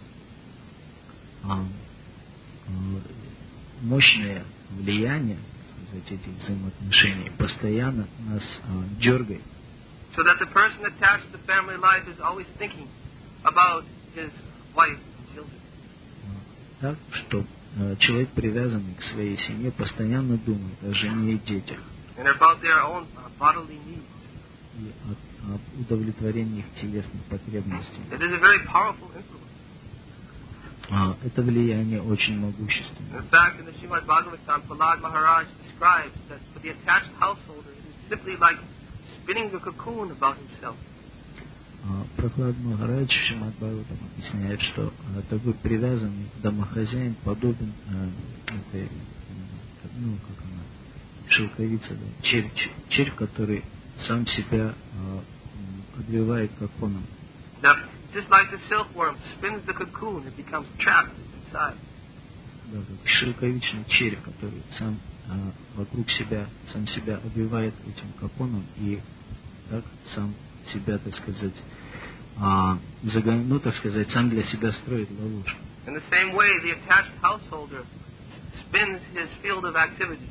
А, э, мощное влияние, так сказать, этих взаимоотношений постоянно нас э, дергает. So that the person attached to family life is always thinking about his wife and children. Так, что э, человек, привязанный к своей семье, постоянно думает о жене и детях. And about their own uh, bodily needs. И о, об удовлетворении их телесных потребностей. It is a very powerful influence. А, это влияние очень могущественное. In fact, in the Srimad Bhagavatam, Prahlad Maharaj describes that for the attached householder, it is simply like spinning a cocoon about himself. Прохлад Махарадж в Шримад Бхагаватам объясняет, что а, такой привязанный домохозяин подобен а, этой, ну, как она, шелковица, да, червь, червь, который сам себя а, обвивает коконом. Now, just like the silkworm spins the cocoon, it becomes trapped inside. Да, как шелковичный червь, который сам а, вокруг себя, сам себя обвивает этим коконом и так сам себя, так сказать, а, загон... ну, так сказать, сам для себя строит ловушку. In the same way, the attached householder spins his field of activity.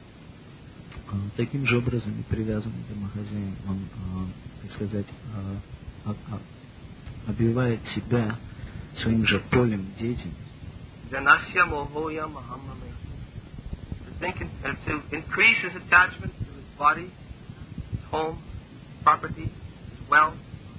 А, таким же образом и привязанный домохозяин, он, а, так сказать, а, а, а, обвивает себя своим же полем деятельности. Janasya mohoya mahamame. To think in, uh, to increase his attachment to his body, his home, property, his wealth.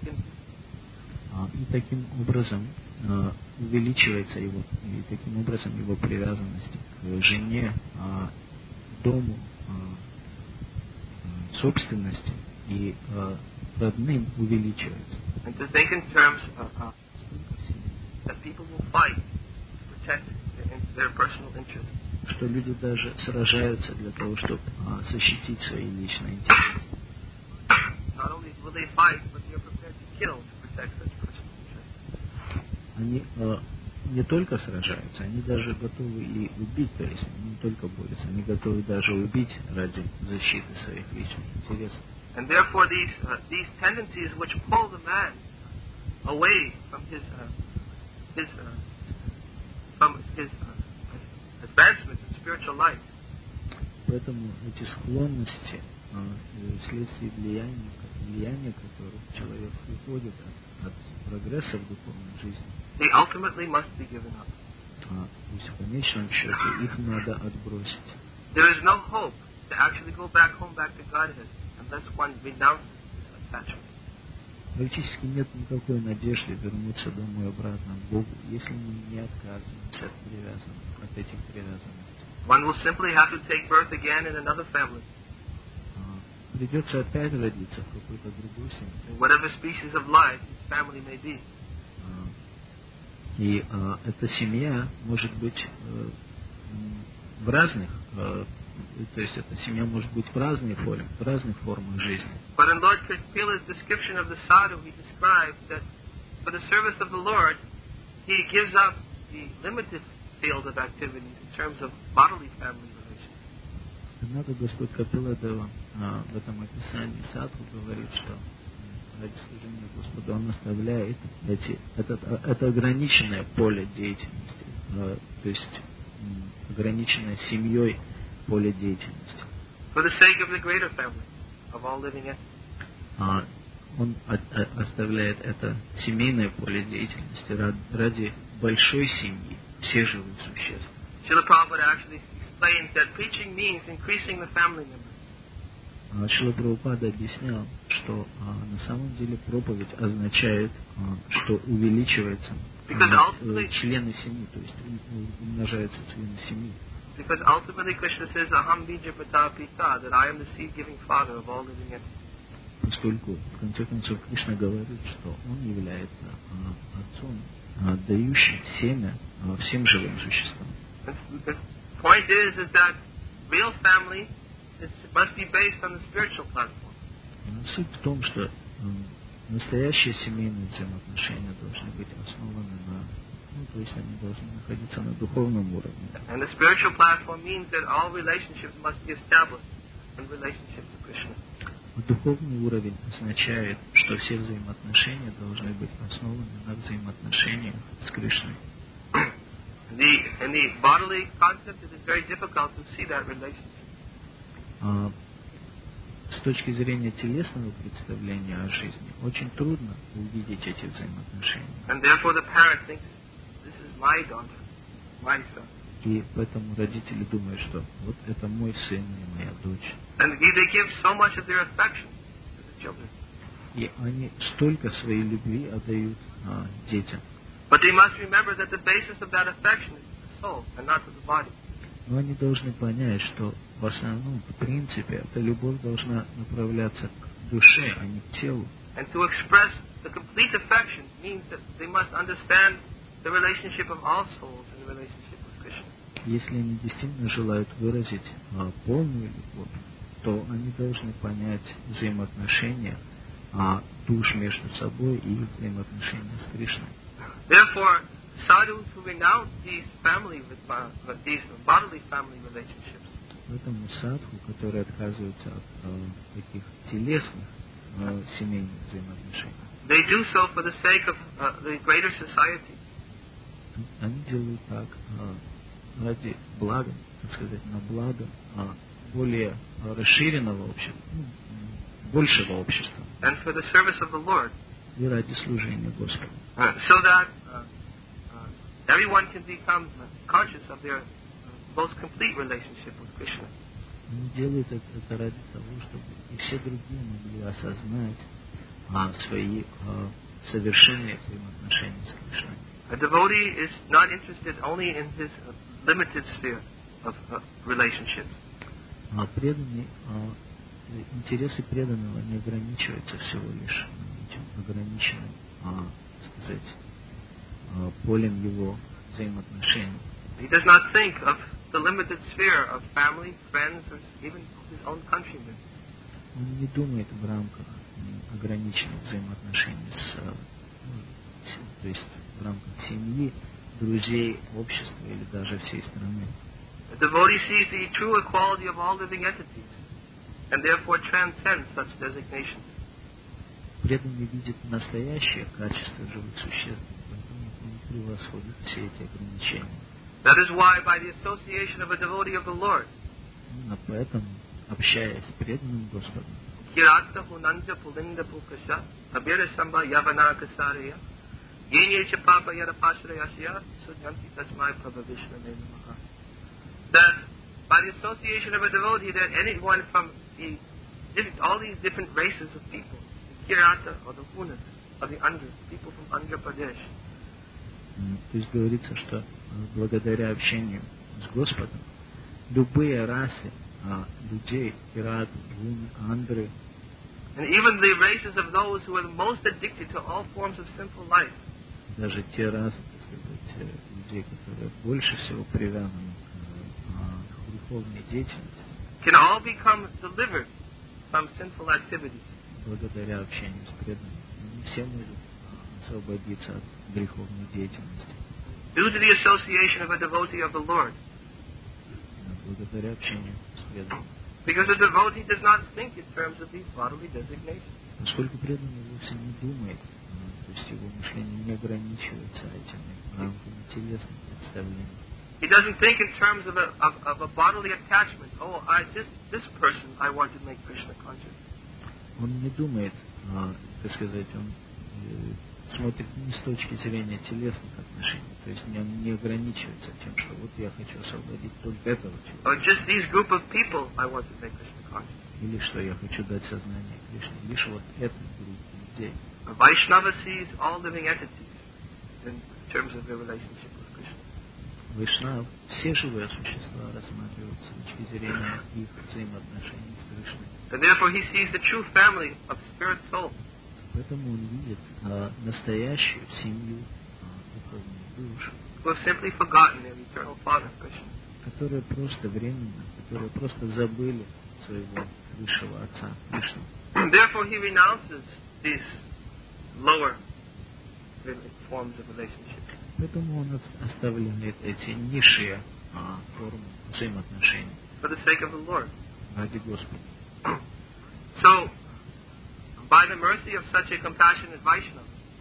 А, и таким образом а, увеличивается его, и таким образом его привязанность к жене, а, дому, а, а, собственности и а, родным увеличивается. And to think in terms of, uh, that people will fight to protect their, their personal interests. Что люди даже сражаются для того, чтобы а, защитить свои личные интересы. Not only will they fight, but they are prepared to kill to protect such personal interests. Они а, не только сражаются, они даже готовы и убить, то есть они не только борются, они готовы даже убить ради защиты своих личных интересов. And therefore, these uh, these tendencies which pull the man away from his uh, his uh, from his uh, advancement in spiritual life. Поэтому эти склонности, а, вследствие влияния, влияния которых человек уходит от, от прогресса в духовной жизни, They ultimately must be given up. а, то есть в конечном счете их надо отбросить. There is no hope to actually go back home, back to Godhead, unless one renounces this attachment. Практически нет никакой надежды вернуться домой обратно к Богу, если мы не отказываемся от привязанности, от этих привязанностей. One will simply have to take birth again in another family, А, придется опять родиться в какой-то другой семье. in whatever species of life his family may be. А, и а, эта семья может быть э, в разных, э, то есть эта семья может быть в разных формах, в разных формах жизни. But in Lord Kapila's description of the sadhu, he describes that for the service of the Lord, he gives up the limited field of activities in terms of bodily family relations. Однако Господь Капила Дева а, в этом описании садху говорит, что м, ради служения Господу он оставляет эти, этот, а, это ограниченное поле деятельности, а, то есть м, ограниченное семьей поле деятельности. For the sake of the greater family of all living entities. А, он от- о- оставляет это семейное поле деятельности ради, ради большой семьи, всех живых существ. Srila Prabhupada actually explains that preaching means increasing the family members. А, Шрила Прабхупада объяснял, что а, на самом деле проповедь означает, а, что увеличивается а, э, члены семьи, то есть у- у- умножаются члены семьи. Because ultimately Krishna says, Aham bija pata pita, that I am the seed-giving father of all living entities. Поскольку, в конце концов, Кришна говорит, что он является а, отцом, а, дающим семя а, всем живым существам. And the point is, is that real family is, must be based on the spiritual platform. А суть в том, что м, настоящие семейные взаимоотношения должны быть основаны на, ну, то есть они должны находиться на духовном уровне. And the spiritual platform means that all relationships must be established in relationship to Krishna. Духовный уровень означает, что все взаимоотношения должны быть основаны на взаимоотношениях с Кришной. The, in the bodily concept, it is very difficult to see that relationship. А с точки зрения телесного представления о жизни, очень трудно увидеть эти взаимоотношения. And therefore the parent thinks, this is my daughter, my son. И поэтому родители думают, что вот это мой сын или моя дочь. And they give so much of their affection to the children. И они столько своей любви отдают а, детям. But they must remember that the basis of that affection is the soul and not to the body. Но они должны понять, что в основном, в принципе, эта любовь должна направляться к душе, а не к телу. And to express the complete affection means that they must understand the relationship of all souls in the relationship with Krishna. Если они действительно желают выразить а, полную любовь, то они должны понять взаимоотношения а, душ между собой и их взаимоотношения с Кришной. Therefore, sadhus who renounce these family, uh, these bodily family relationships, Поэтому садху, которые отказываются от а, таких телесных а, семейных взаимоотношений, they do so for the sake of uh, the greater society. они делают так а, ради блага, так сказать, на благо а, более а, расширенного общества, ну, м, большего общества, And for the service of the Lord, и ради служения Господу. uh, so that uh, uh, everyone can become conscious of their uh, most complete relationship with Krishna. Они делают это, это ради того, чтобы и все другие могли осознать а, свои а, совершенные взаимоотношения с Кришной. A devotee is not interested only in his uh, limited sphere of uh, relationships. А преданный, а, интересы преданного не ограничиваются всего лишь этим. ограниченным, а, сказать, а, полем его взаимоотношений. He does not think of the limited sphere of family, friends, or even his own countrymen. Он не думает в рамках ограниченных взаимоотношений с, ну, с, то есть в рамках семьи, друзей, общества или даже всей страны. The devotee sees the true equality of all living entities and therefore transcends such designations. Преданный видит настоящее качество живых существ, поэтому он превосходит все эти ограничения. That is why, by the association of a devotee of the Lord, именно поэтому, общаясь с преданным Господом, Kirata Hunanda Pulinda Pukasha, Abira Samba Yavana Kasariya, Yenyecha Papa Yadapashrayasya, Sudyanti Tasmai Prabhavishna Namaha. That by the association of a devotee, that anyone from the all these different races of people, the Kirata or the Hunas or the Andhras, people from Andhra Pradesh. То есть говорится, что благодаря общению с Господом любые расы а, людей, пират, гун, андры, and even the races of those who are the most addicted to all forms of sinful life, даже те расы, так сказать, людей, которые больше всего привязаны к а, греховной деятельности, can all become delivered from sinful activities. Благодаря общению с преданными, они все могут освободиться от греховной деятельности. Due to the association of a devotee of the Lord. Благодаря общению с преданными. Because the devotee does not think in terms of these bodily designations. Поскольку преданный вовсе не думает, то есть его мышление не ограничивается этими рамками телесных представлений. He doesn't think in terms of a, of, of a bodily attachment. Oh, I, this, this person I want to make Krishna conscious. Он не думает, так сказать, он смотрит не с точки зрения телесных отношений, то есть не, не ограничивается тем, что вот я хочу освободить только этого человека. Or just these group of people I want to make Krishna conscious. Или что я хочу дать сознание Кришне, лишь вот эту группу людей. Vaishnava sees all living entities in terms of their relationship with Krishna. Вайшнав все живые существа рассматривают с точки зрения их взаимоотношений с Кришной. And therefore he sees the true family of spirit soul. Поэтому он видит а, настоящую семью а, духовных душ, who have simply forgotten their eternal Father, Krishna. которые просто временно, которые просто забыли своего высшего Отца Кришну. Therefore he renounces these lower forms of relationship. Поэтому он оставляет эти низшие а, формы взаимоотношений for the sake of the Lord. ради Господа. So, by the mercy of such a compassionate Vaishnava,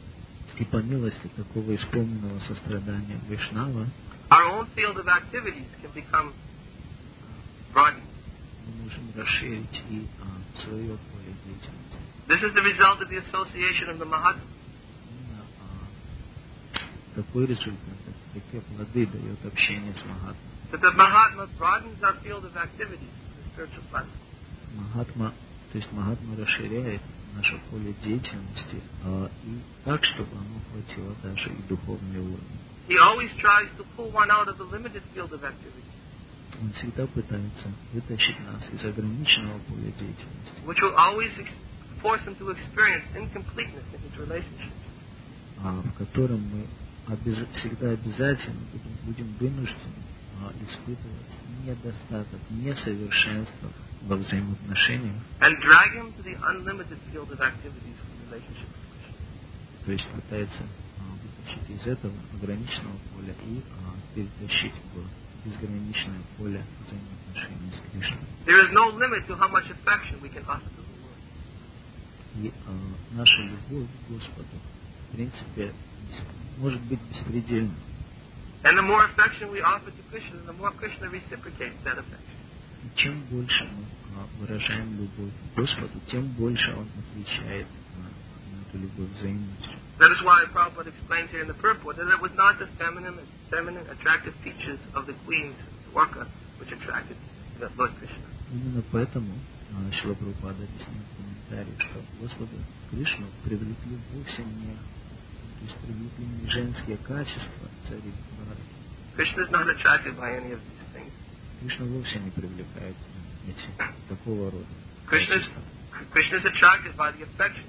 и по милости такого исполненного сострадания Вайшнава, our own field of activities can become broadened. мы можем расширить и а, свое поле деятельности. This is the result of the association of the Mahatma. Именно а, такой результат, такие плоды дает общение с Махатмой. That the Mahatma broadens our field of activities in the spiritual platform. Махатма, то есть Махатма расширяет наше поле деятельности а, и так, чтобы оно хватило даже и духовный уровень. He always tries to pull one out of the limited field of activity, Он всегда пытается вытащить нас из ограниченного поля деятельности, which will always ex- force him to experience incompleteness in his relationships. а, в котором мы обяз... всегда обязательно будем, будем вынуждены а, испытывать недостаток, несовершенство во взаимоотношениях. And drag him to the unlimited field of activities in relationship with Krishna. То есть пытается а, вытащить из этого ограниченного поля и а, перетащить в безграничное поле взаимоотношений с Кришной. There is no limit to how much affection we can offer to the Lord. И а, наша любовь к Господу, в принципе, может быть беспредельной. And the more affection we offer to Krishna, the more Krishna reciprocates that affection. И чем больше мы а, выражаем любовь к Господу, тем больше Он отвечает на, на эту любовь взаимностью. That is why Prabhupada explains here in the purport that it was not the feminine, feminine attractive features of the queens Dwarka which attracted the Lord Krishna. Именно поэтому а, Шрила Прабхупада объясняет в комментарии, что Господу Кришну привлекли вовсе не, то есть привлекли не женские качества царицы Радхи. Krishna is not attracted by any of these things. Кришна вовсе не привлекает эти такого рода Krishna is, качества. Krishna is attracted by the affection and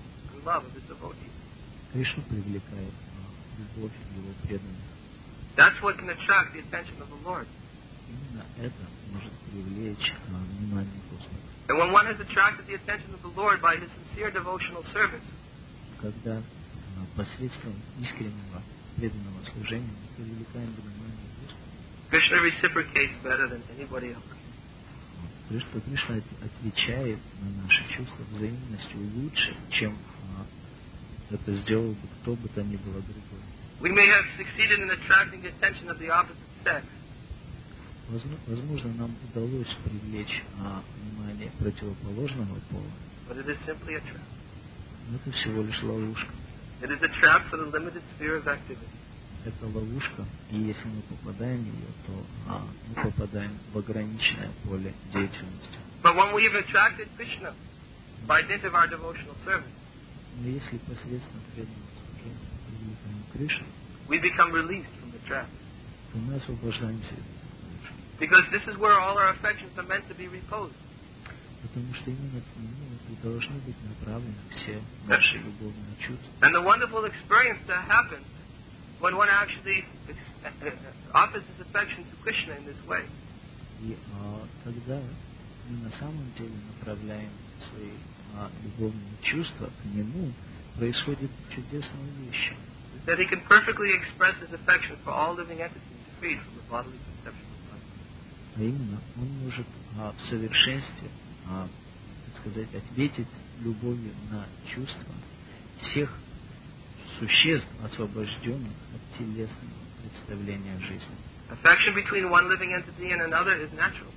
love of his devotees. Кришна привлекает а, любовь его преданных. That's what can attract the attention of the Lord. Именно это может привлечь а, внимание Господа. And when one has attracted the attention of the Lord by his sincere devotional service, Когда а, посредством искреннего преданного служения мы привлекаем внимание Господа, Krishna reciprocates better than anybody else. Кришна, Кришна отвечает на наши чувства взаимностью лучше, чем а, это сделал бы кто бы то ни было другой. We may have succeeded in attracting the attention of the opposite sex, Возможно, нам удалось привлечь а, внимание противоположного пола, but it is simply a trap. но это всего лишь ловушка. It is a trap for the limited sphere of activity. Это ловушка, и если мы попадаем в нее, то а, мы попадаем в ограниченное поле деятельности. But when we have attracted Krishna by dint of our devotional service, Но если посредством преданного служения мы привлекаем Кришну, we become released from the trap. то мы освобождаемся от ловушки. Because this is where all our affections are meant to be reposed. Потому что именно к нему и должны быть направлены все наши любовные чувства. And the wonderful experience that happens when one actually offers his affection to Krishna in this way. И а, когда мы на самом деле направляем свои а, любовные чувства к нему, происходит чудесная вещь. That he can perfectly express his affection for all living entities freed from the bodily conception of life. А именно, он может а, в совершенстве, а, так сказать, ответить любовью на чувства всех существ, освобожденных от телесного представления жизни. Affection between one living entity and another is natural.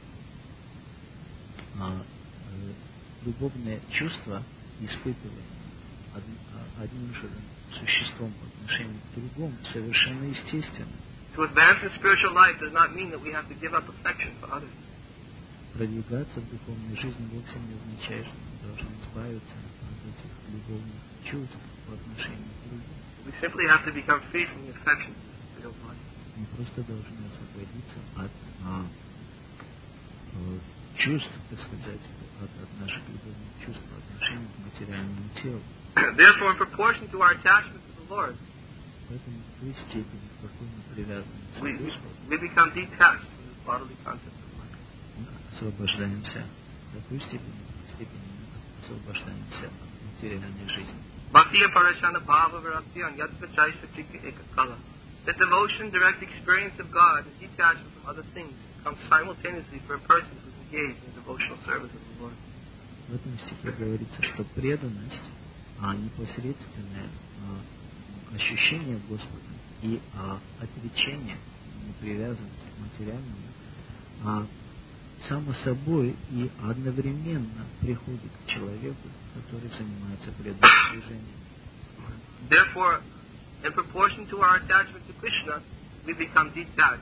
А, э, любовное чувство, испытываемое од, а, одним живым существом по отношению к другому, совершенно естественно. To advance in spiritual life does not mean that we have to give up affection for others. Продвигаться в духовной жизни вовсе не означает, что мы должны избавиться от этих любовных чувств по отношению к другим. We simply have to become free from the affections of this material body. Мы просто должны освободиться от а, а, чувств, так сказать, от, от наших любовных чувств по отношению к материальному телу. Therefore, in proportion to our attachment to the Lord, Поэтому в той степени, в какой мы привязаны к we, Господу, we become detached from this bodily concept of life. мы освобождаемся в такой степени, в степени мы освобождаемся от материальной жизни. Bhaktiya parashana bhava viraktiyan yadvachai satrika ekakala. The devotion, direct experience of God, and detachment from other things come simultaneously for a person who is engaged in the devotional service of the Lord. В этом стихе говорится, что преданность, а непосредственное а, ощущение Господа и а, отречение, непривязанность к материальному, а, само собой и одновременно приходит к человеку, который занимается преданным служением. Therefore, in proportion to our attachment to Krishna, we become detached.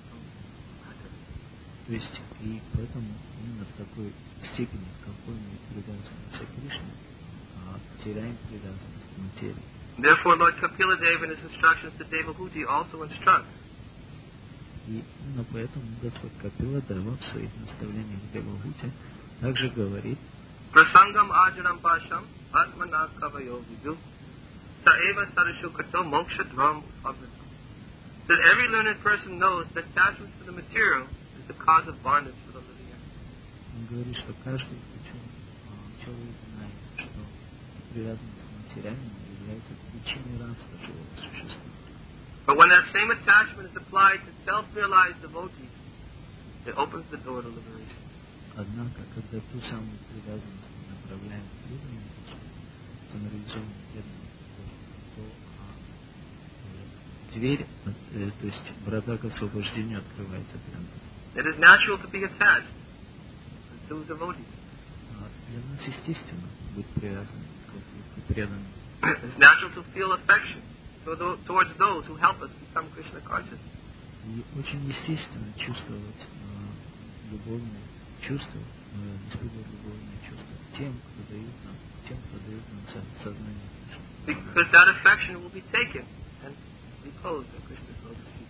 То есть, и поэтому именно в такой степени, в какой мы привязываемся к Кришне, а, теряем привязанность к материи. Therefore, Lord Kapila Deva in his instructions to Devahuti also instructs И именно поэтому Господь Капила Дева в своих наставлениях Девагуте также говорит: Prasangam ajaram pasham atmana kavayo vidu saeva sarashukato moksha dvam upavritam. That every learned person knows that attachment to the material is the cause of bondage for the living entity. Он говорит, что каждый ученый, человек знает, что привязанность к материальному является причиной рабства живого существа. But when that same attachment is applied to self-realized devotees, it opens the door to liberation. Однако, когда ту самую привязанность мы направляем к преданному Господу, самореализованному преданному Господу, то а, э, дверь, э, то есть врата к освобождению открывается прямо. It is natural to be attached to devotees. А для нас естественно быть привязанным к, к преданному. It's natural to feel affection towards those who help us become Krishna conscious. И очень естественно чувствовать э, любовные чувства, э, испытывать любовные чувства тем, кто дает нам, тем, кто дает нам со- сознание Кришны. Because that affection will be taken and reposed at Krishna's lotus feet.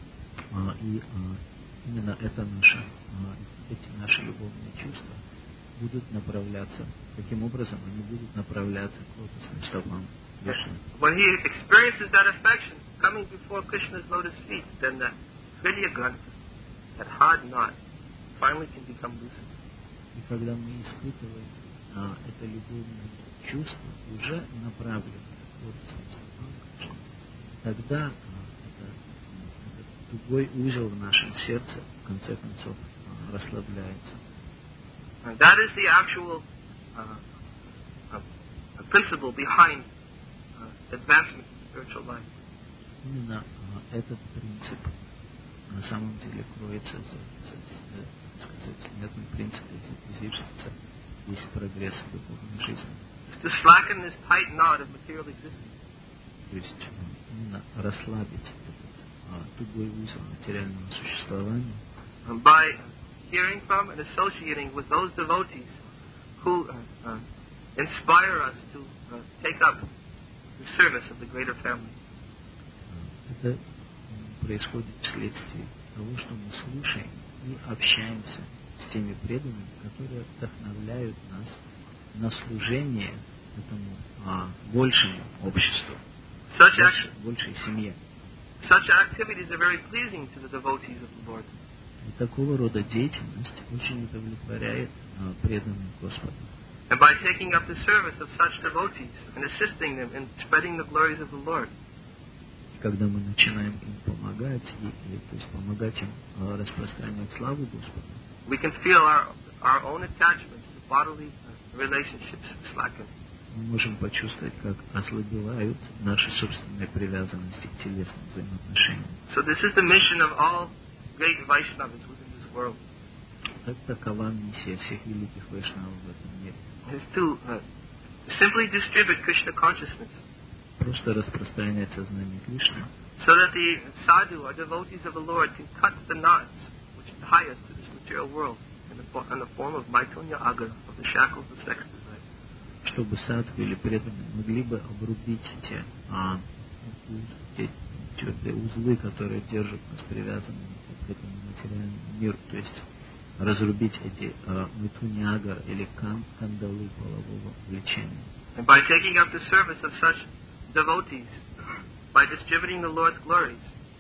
А, и а, именно это наше, а, эти наши любовные чувства будут направляться, каким образом они будут направляться к лотосным стопам Кришны. When he experiences that affection coming before Krishna's lotus feet, then the Hridaya Granth, that hard knot, finally can become loosened. И когда мы испытываем а, это любовное чувство, уже направленное к лотосным стопам Кришны, тогда а, это, этот тугой узел в нашем сердце в конце концов а, расслабляется. And that is the actual uh, uh, principle behind uh, advancement in spiritual life. Именно а, этот принцип на самом деле кроется, за, за, за, так сказать, на этом принципе зиждется весь прогресс в духовной жизни. To slacken this tight knot of material existence. То есть именно расслабить этот а, тугой узел материального существования. And by hearing from and associating with those devotees who uh, uh, inspire us to uh, take up the service of the greater family. Это происходит вследствие того, что мы слушаем и общаемся с теми преданными, которые вдохновляют нас на служение этому а, большему обществу, Such, больше, act- большей семье. such activities are very pleasing to the devotees of the Lord. И такого рода деятельность очень удовлетворяет а, преданных Господа. And by taking up the service of such devotees and assisting them in spreading the glories of the Lord, Когда мы начинаем им помогать, и, и, то есть помогать им а, распространять славу Господа, we can feel our, our own attachments to bodily uh, relationships slacken. мы можем почувствовать, как ослабевают наши собственные привязанности к телесным взаимоотношениям. So this is the mission of all great Vaishnavas within this world, Так такова миссия всех великих вайшнавов в этом мире. is to uh, simply distribute Krishna consciousness Просто распространять сознание Кришны, so that the sadhu or devotees of the Lord can cut the knots which tie us to this material world in the, fo- in the form of Maitunya Agar, of the shackles of sex desire. чтобы садху или преданные могли бы обрубить те, а, уз- те твердые узлы, которые держат нас привязанными к этому материальному миру, то есть разрубить эти а, митхуньягар или кан, кандалы полового влечения. And by taking up the service of such devotees, by distributing the Lord's glories,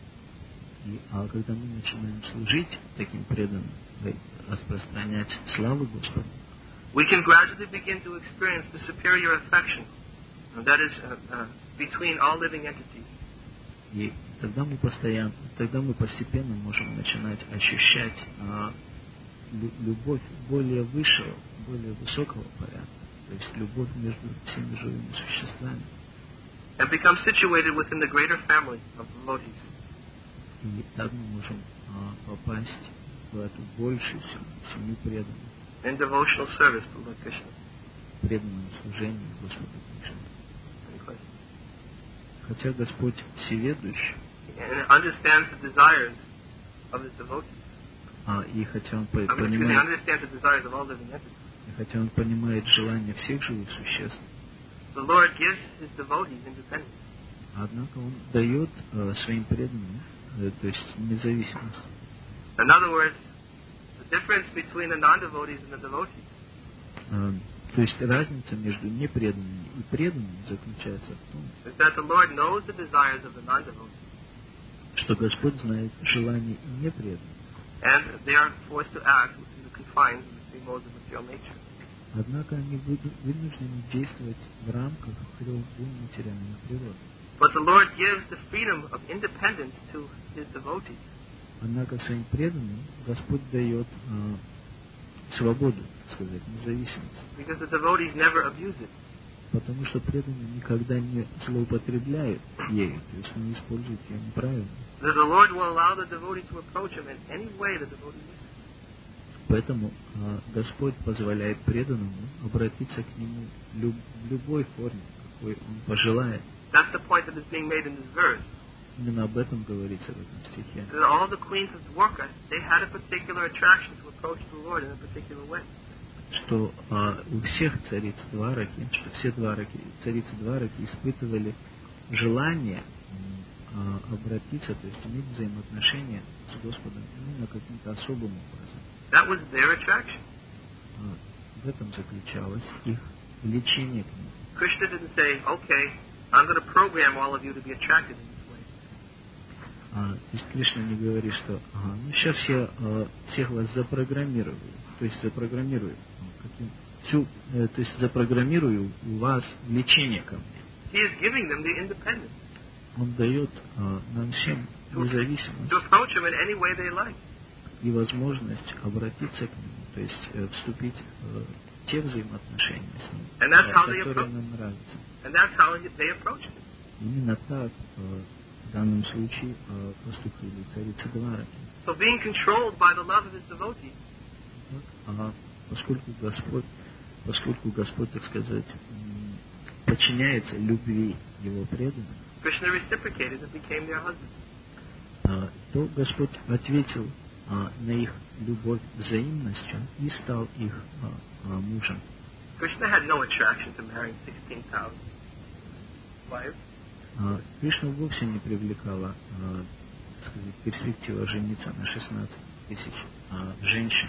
И а когда мы начинаем служить таким преданным, э, распространять славу Господа, we can gradually begin to experience the superior affection uh, that is uh, uh, between all living entities. и тогда мы постоянно, тогда мы постепенно можем начинать ощущать а, лю- любовь более высшего, более высокого порядка, то есть любовь между всеми живыми существами. And become situated within the greater family of devotees. И так мы можем а, попасть в эту большую семью, семью преданных, In devotional service to Lord Krishna. преданному служению Господу Кришне. Any questions? Хотя Господь всеведущий, And understands the desires of his devotees. а, и хотя Он по- I mean, excuse me, понимает, understands the desires of all living entities. и хотя Он понимает желания всех живых существ, The Lord gives his devotees independence. однако Он дает э, своим преданным, э, то есть независимость. In other words, the difference between the non-devotees and the devotees Э, то есть разница между непреданными и преданными заключается в том, is that the Lord knows the desires of the non-devotees, что Господь знает желания и непреданных, and they are forced to act within the confines of the three modes of material nature. однако они будут вынуждены действовать в рамках трех гун материальной природы. But the Lord gives the freedom of independence to his devotees, Однако своим преданным Господь дает э, свободу, так сказать, независимость, because the devotees never abuse it. потому что преданные никогда не злоупотребляют ею, то есть не используют ее неправильно. That the Lord will allow the devotee to approach him in any way the devotee wishes. Поэтому э, Господь позволяет преданному обратиться к Нему люб- в любой форме, какой Он пожелает. That's the point that is being made in this verse. Именно об этом говорится в этом стихе. That all the queens of Dwarka, they had a particular attraction to approach the Lord in a particular way. Что а, у всех цариц Двараки, что все двараки, царицы Двараки испытывали желание м, а, обратиться, то есть иметь взаимоотношения с Господом именно каким-то особым образом. That was their attraction. А, в этом заключалось их влечение к нему. Krishna didn't say, okay, I'm going to program all of you to be attracted in this way. А, то есть Кришна не говорит, что ага, ну сейчас я а, всех вас запрограммирую, то есть запрограммирую, ну, каким, всю, э, то есть запрограммирую у вас влечение ко мне. He is giving them the independence Он дает а, нам всем to, независимость to approach him in any way they like. и возможность обратиться к нему, то есть э, вступить э, в те взаимоотношения с ним, And that's э, how they которые approach. нам нравятся. And that's how they approached him. Именно так э, в данном случае э, поступили царицы Двараки. So being controlled by the love of his devotees, А поскольку Господь, поскольку Господь, так сказать, м, подчиняется любви Его преданных, Krishna reciprocated and became their husband. а, то Господь ответил а, на их любовь взаимностью и стал их а, а, мужем. Krishna had no attraction to marrying sixteen thousand wives. А, Кришну вовсе не привлекала а, так сказать, перспектива жениться на шестнадцать тысяч а, женщин.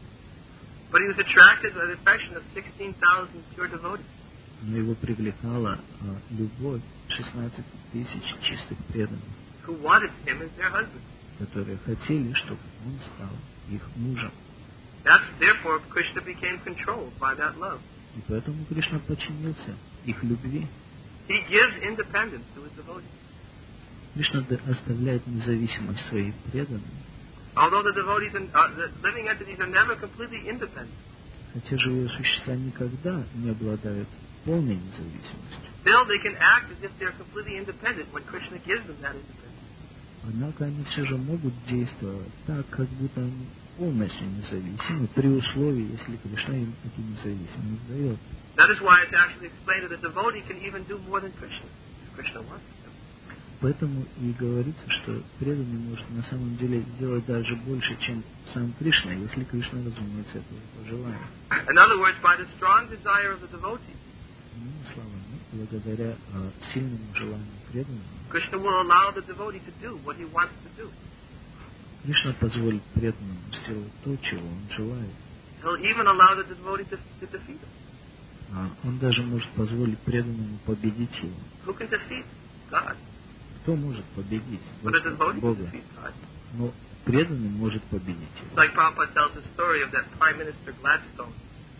But he was attracted by the affection of sixteen thousand pure devotees. Но его привлекала а, любовь шестнадцати тысяч чистых преданных, Who wanted him as their husband. которые хотели, чтобы он стал их мужем. That's therefore Krishna became controlled by that love. И поэтому Кришна подчинился их любви. He gives independence to his devotees. Кришна д- оставляет независимость своих преданных, Although the devotees and uh, the living entities are never completely independent, хотя живые существа никогда не обладают полной независимостью. still they can act as if they are completely independent when Krishna gives them that independence. Однако они все же могут действовать так, как будто они полностью независимы, при условии, если Кришна им эту независимость дает. That is why it's actually explained that the devotee can even do more than Krishna, if Krishna wants to. Поэтому и говорится, что преданный может на самом деле сделать даже больше, чем сам Кришна, если Кришна, разумеется, этого пожелает. In other words, by the strong desire of the devotee, Иными словами, благодаря а, сильному желанию преданного, Krishna will allow the devotee to do what he wants to do. Кришна позволит преданному сделать то, чего он желает. He'll even allow the devotee to, to defeat him. А он даже может позволить преданному победить его. Who can defeat God? Кто может победить But a devotee can Бога? defeat God. Но преданный может победить его. Like Prabhupada tells the story of that Prime Minister Gladstone.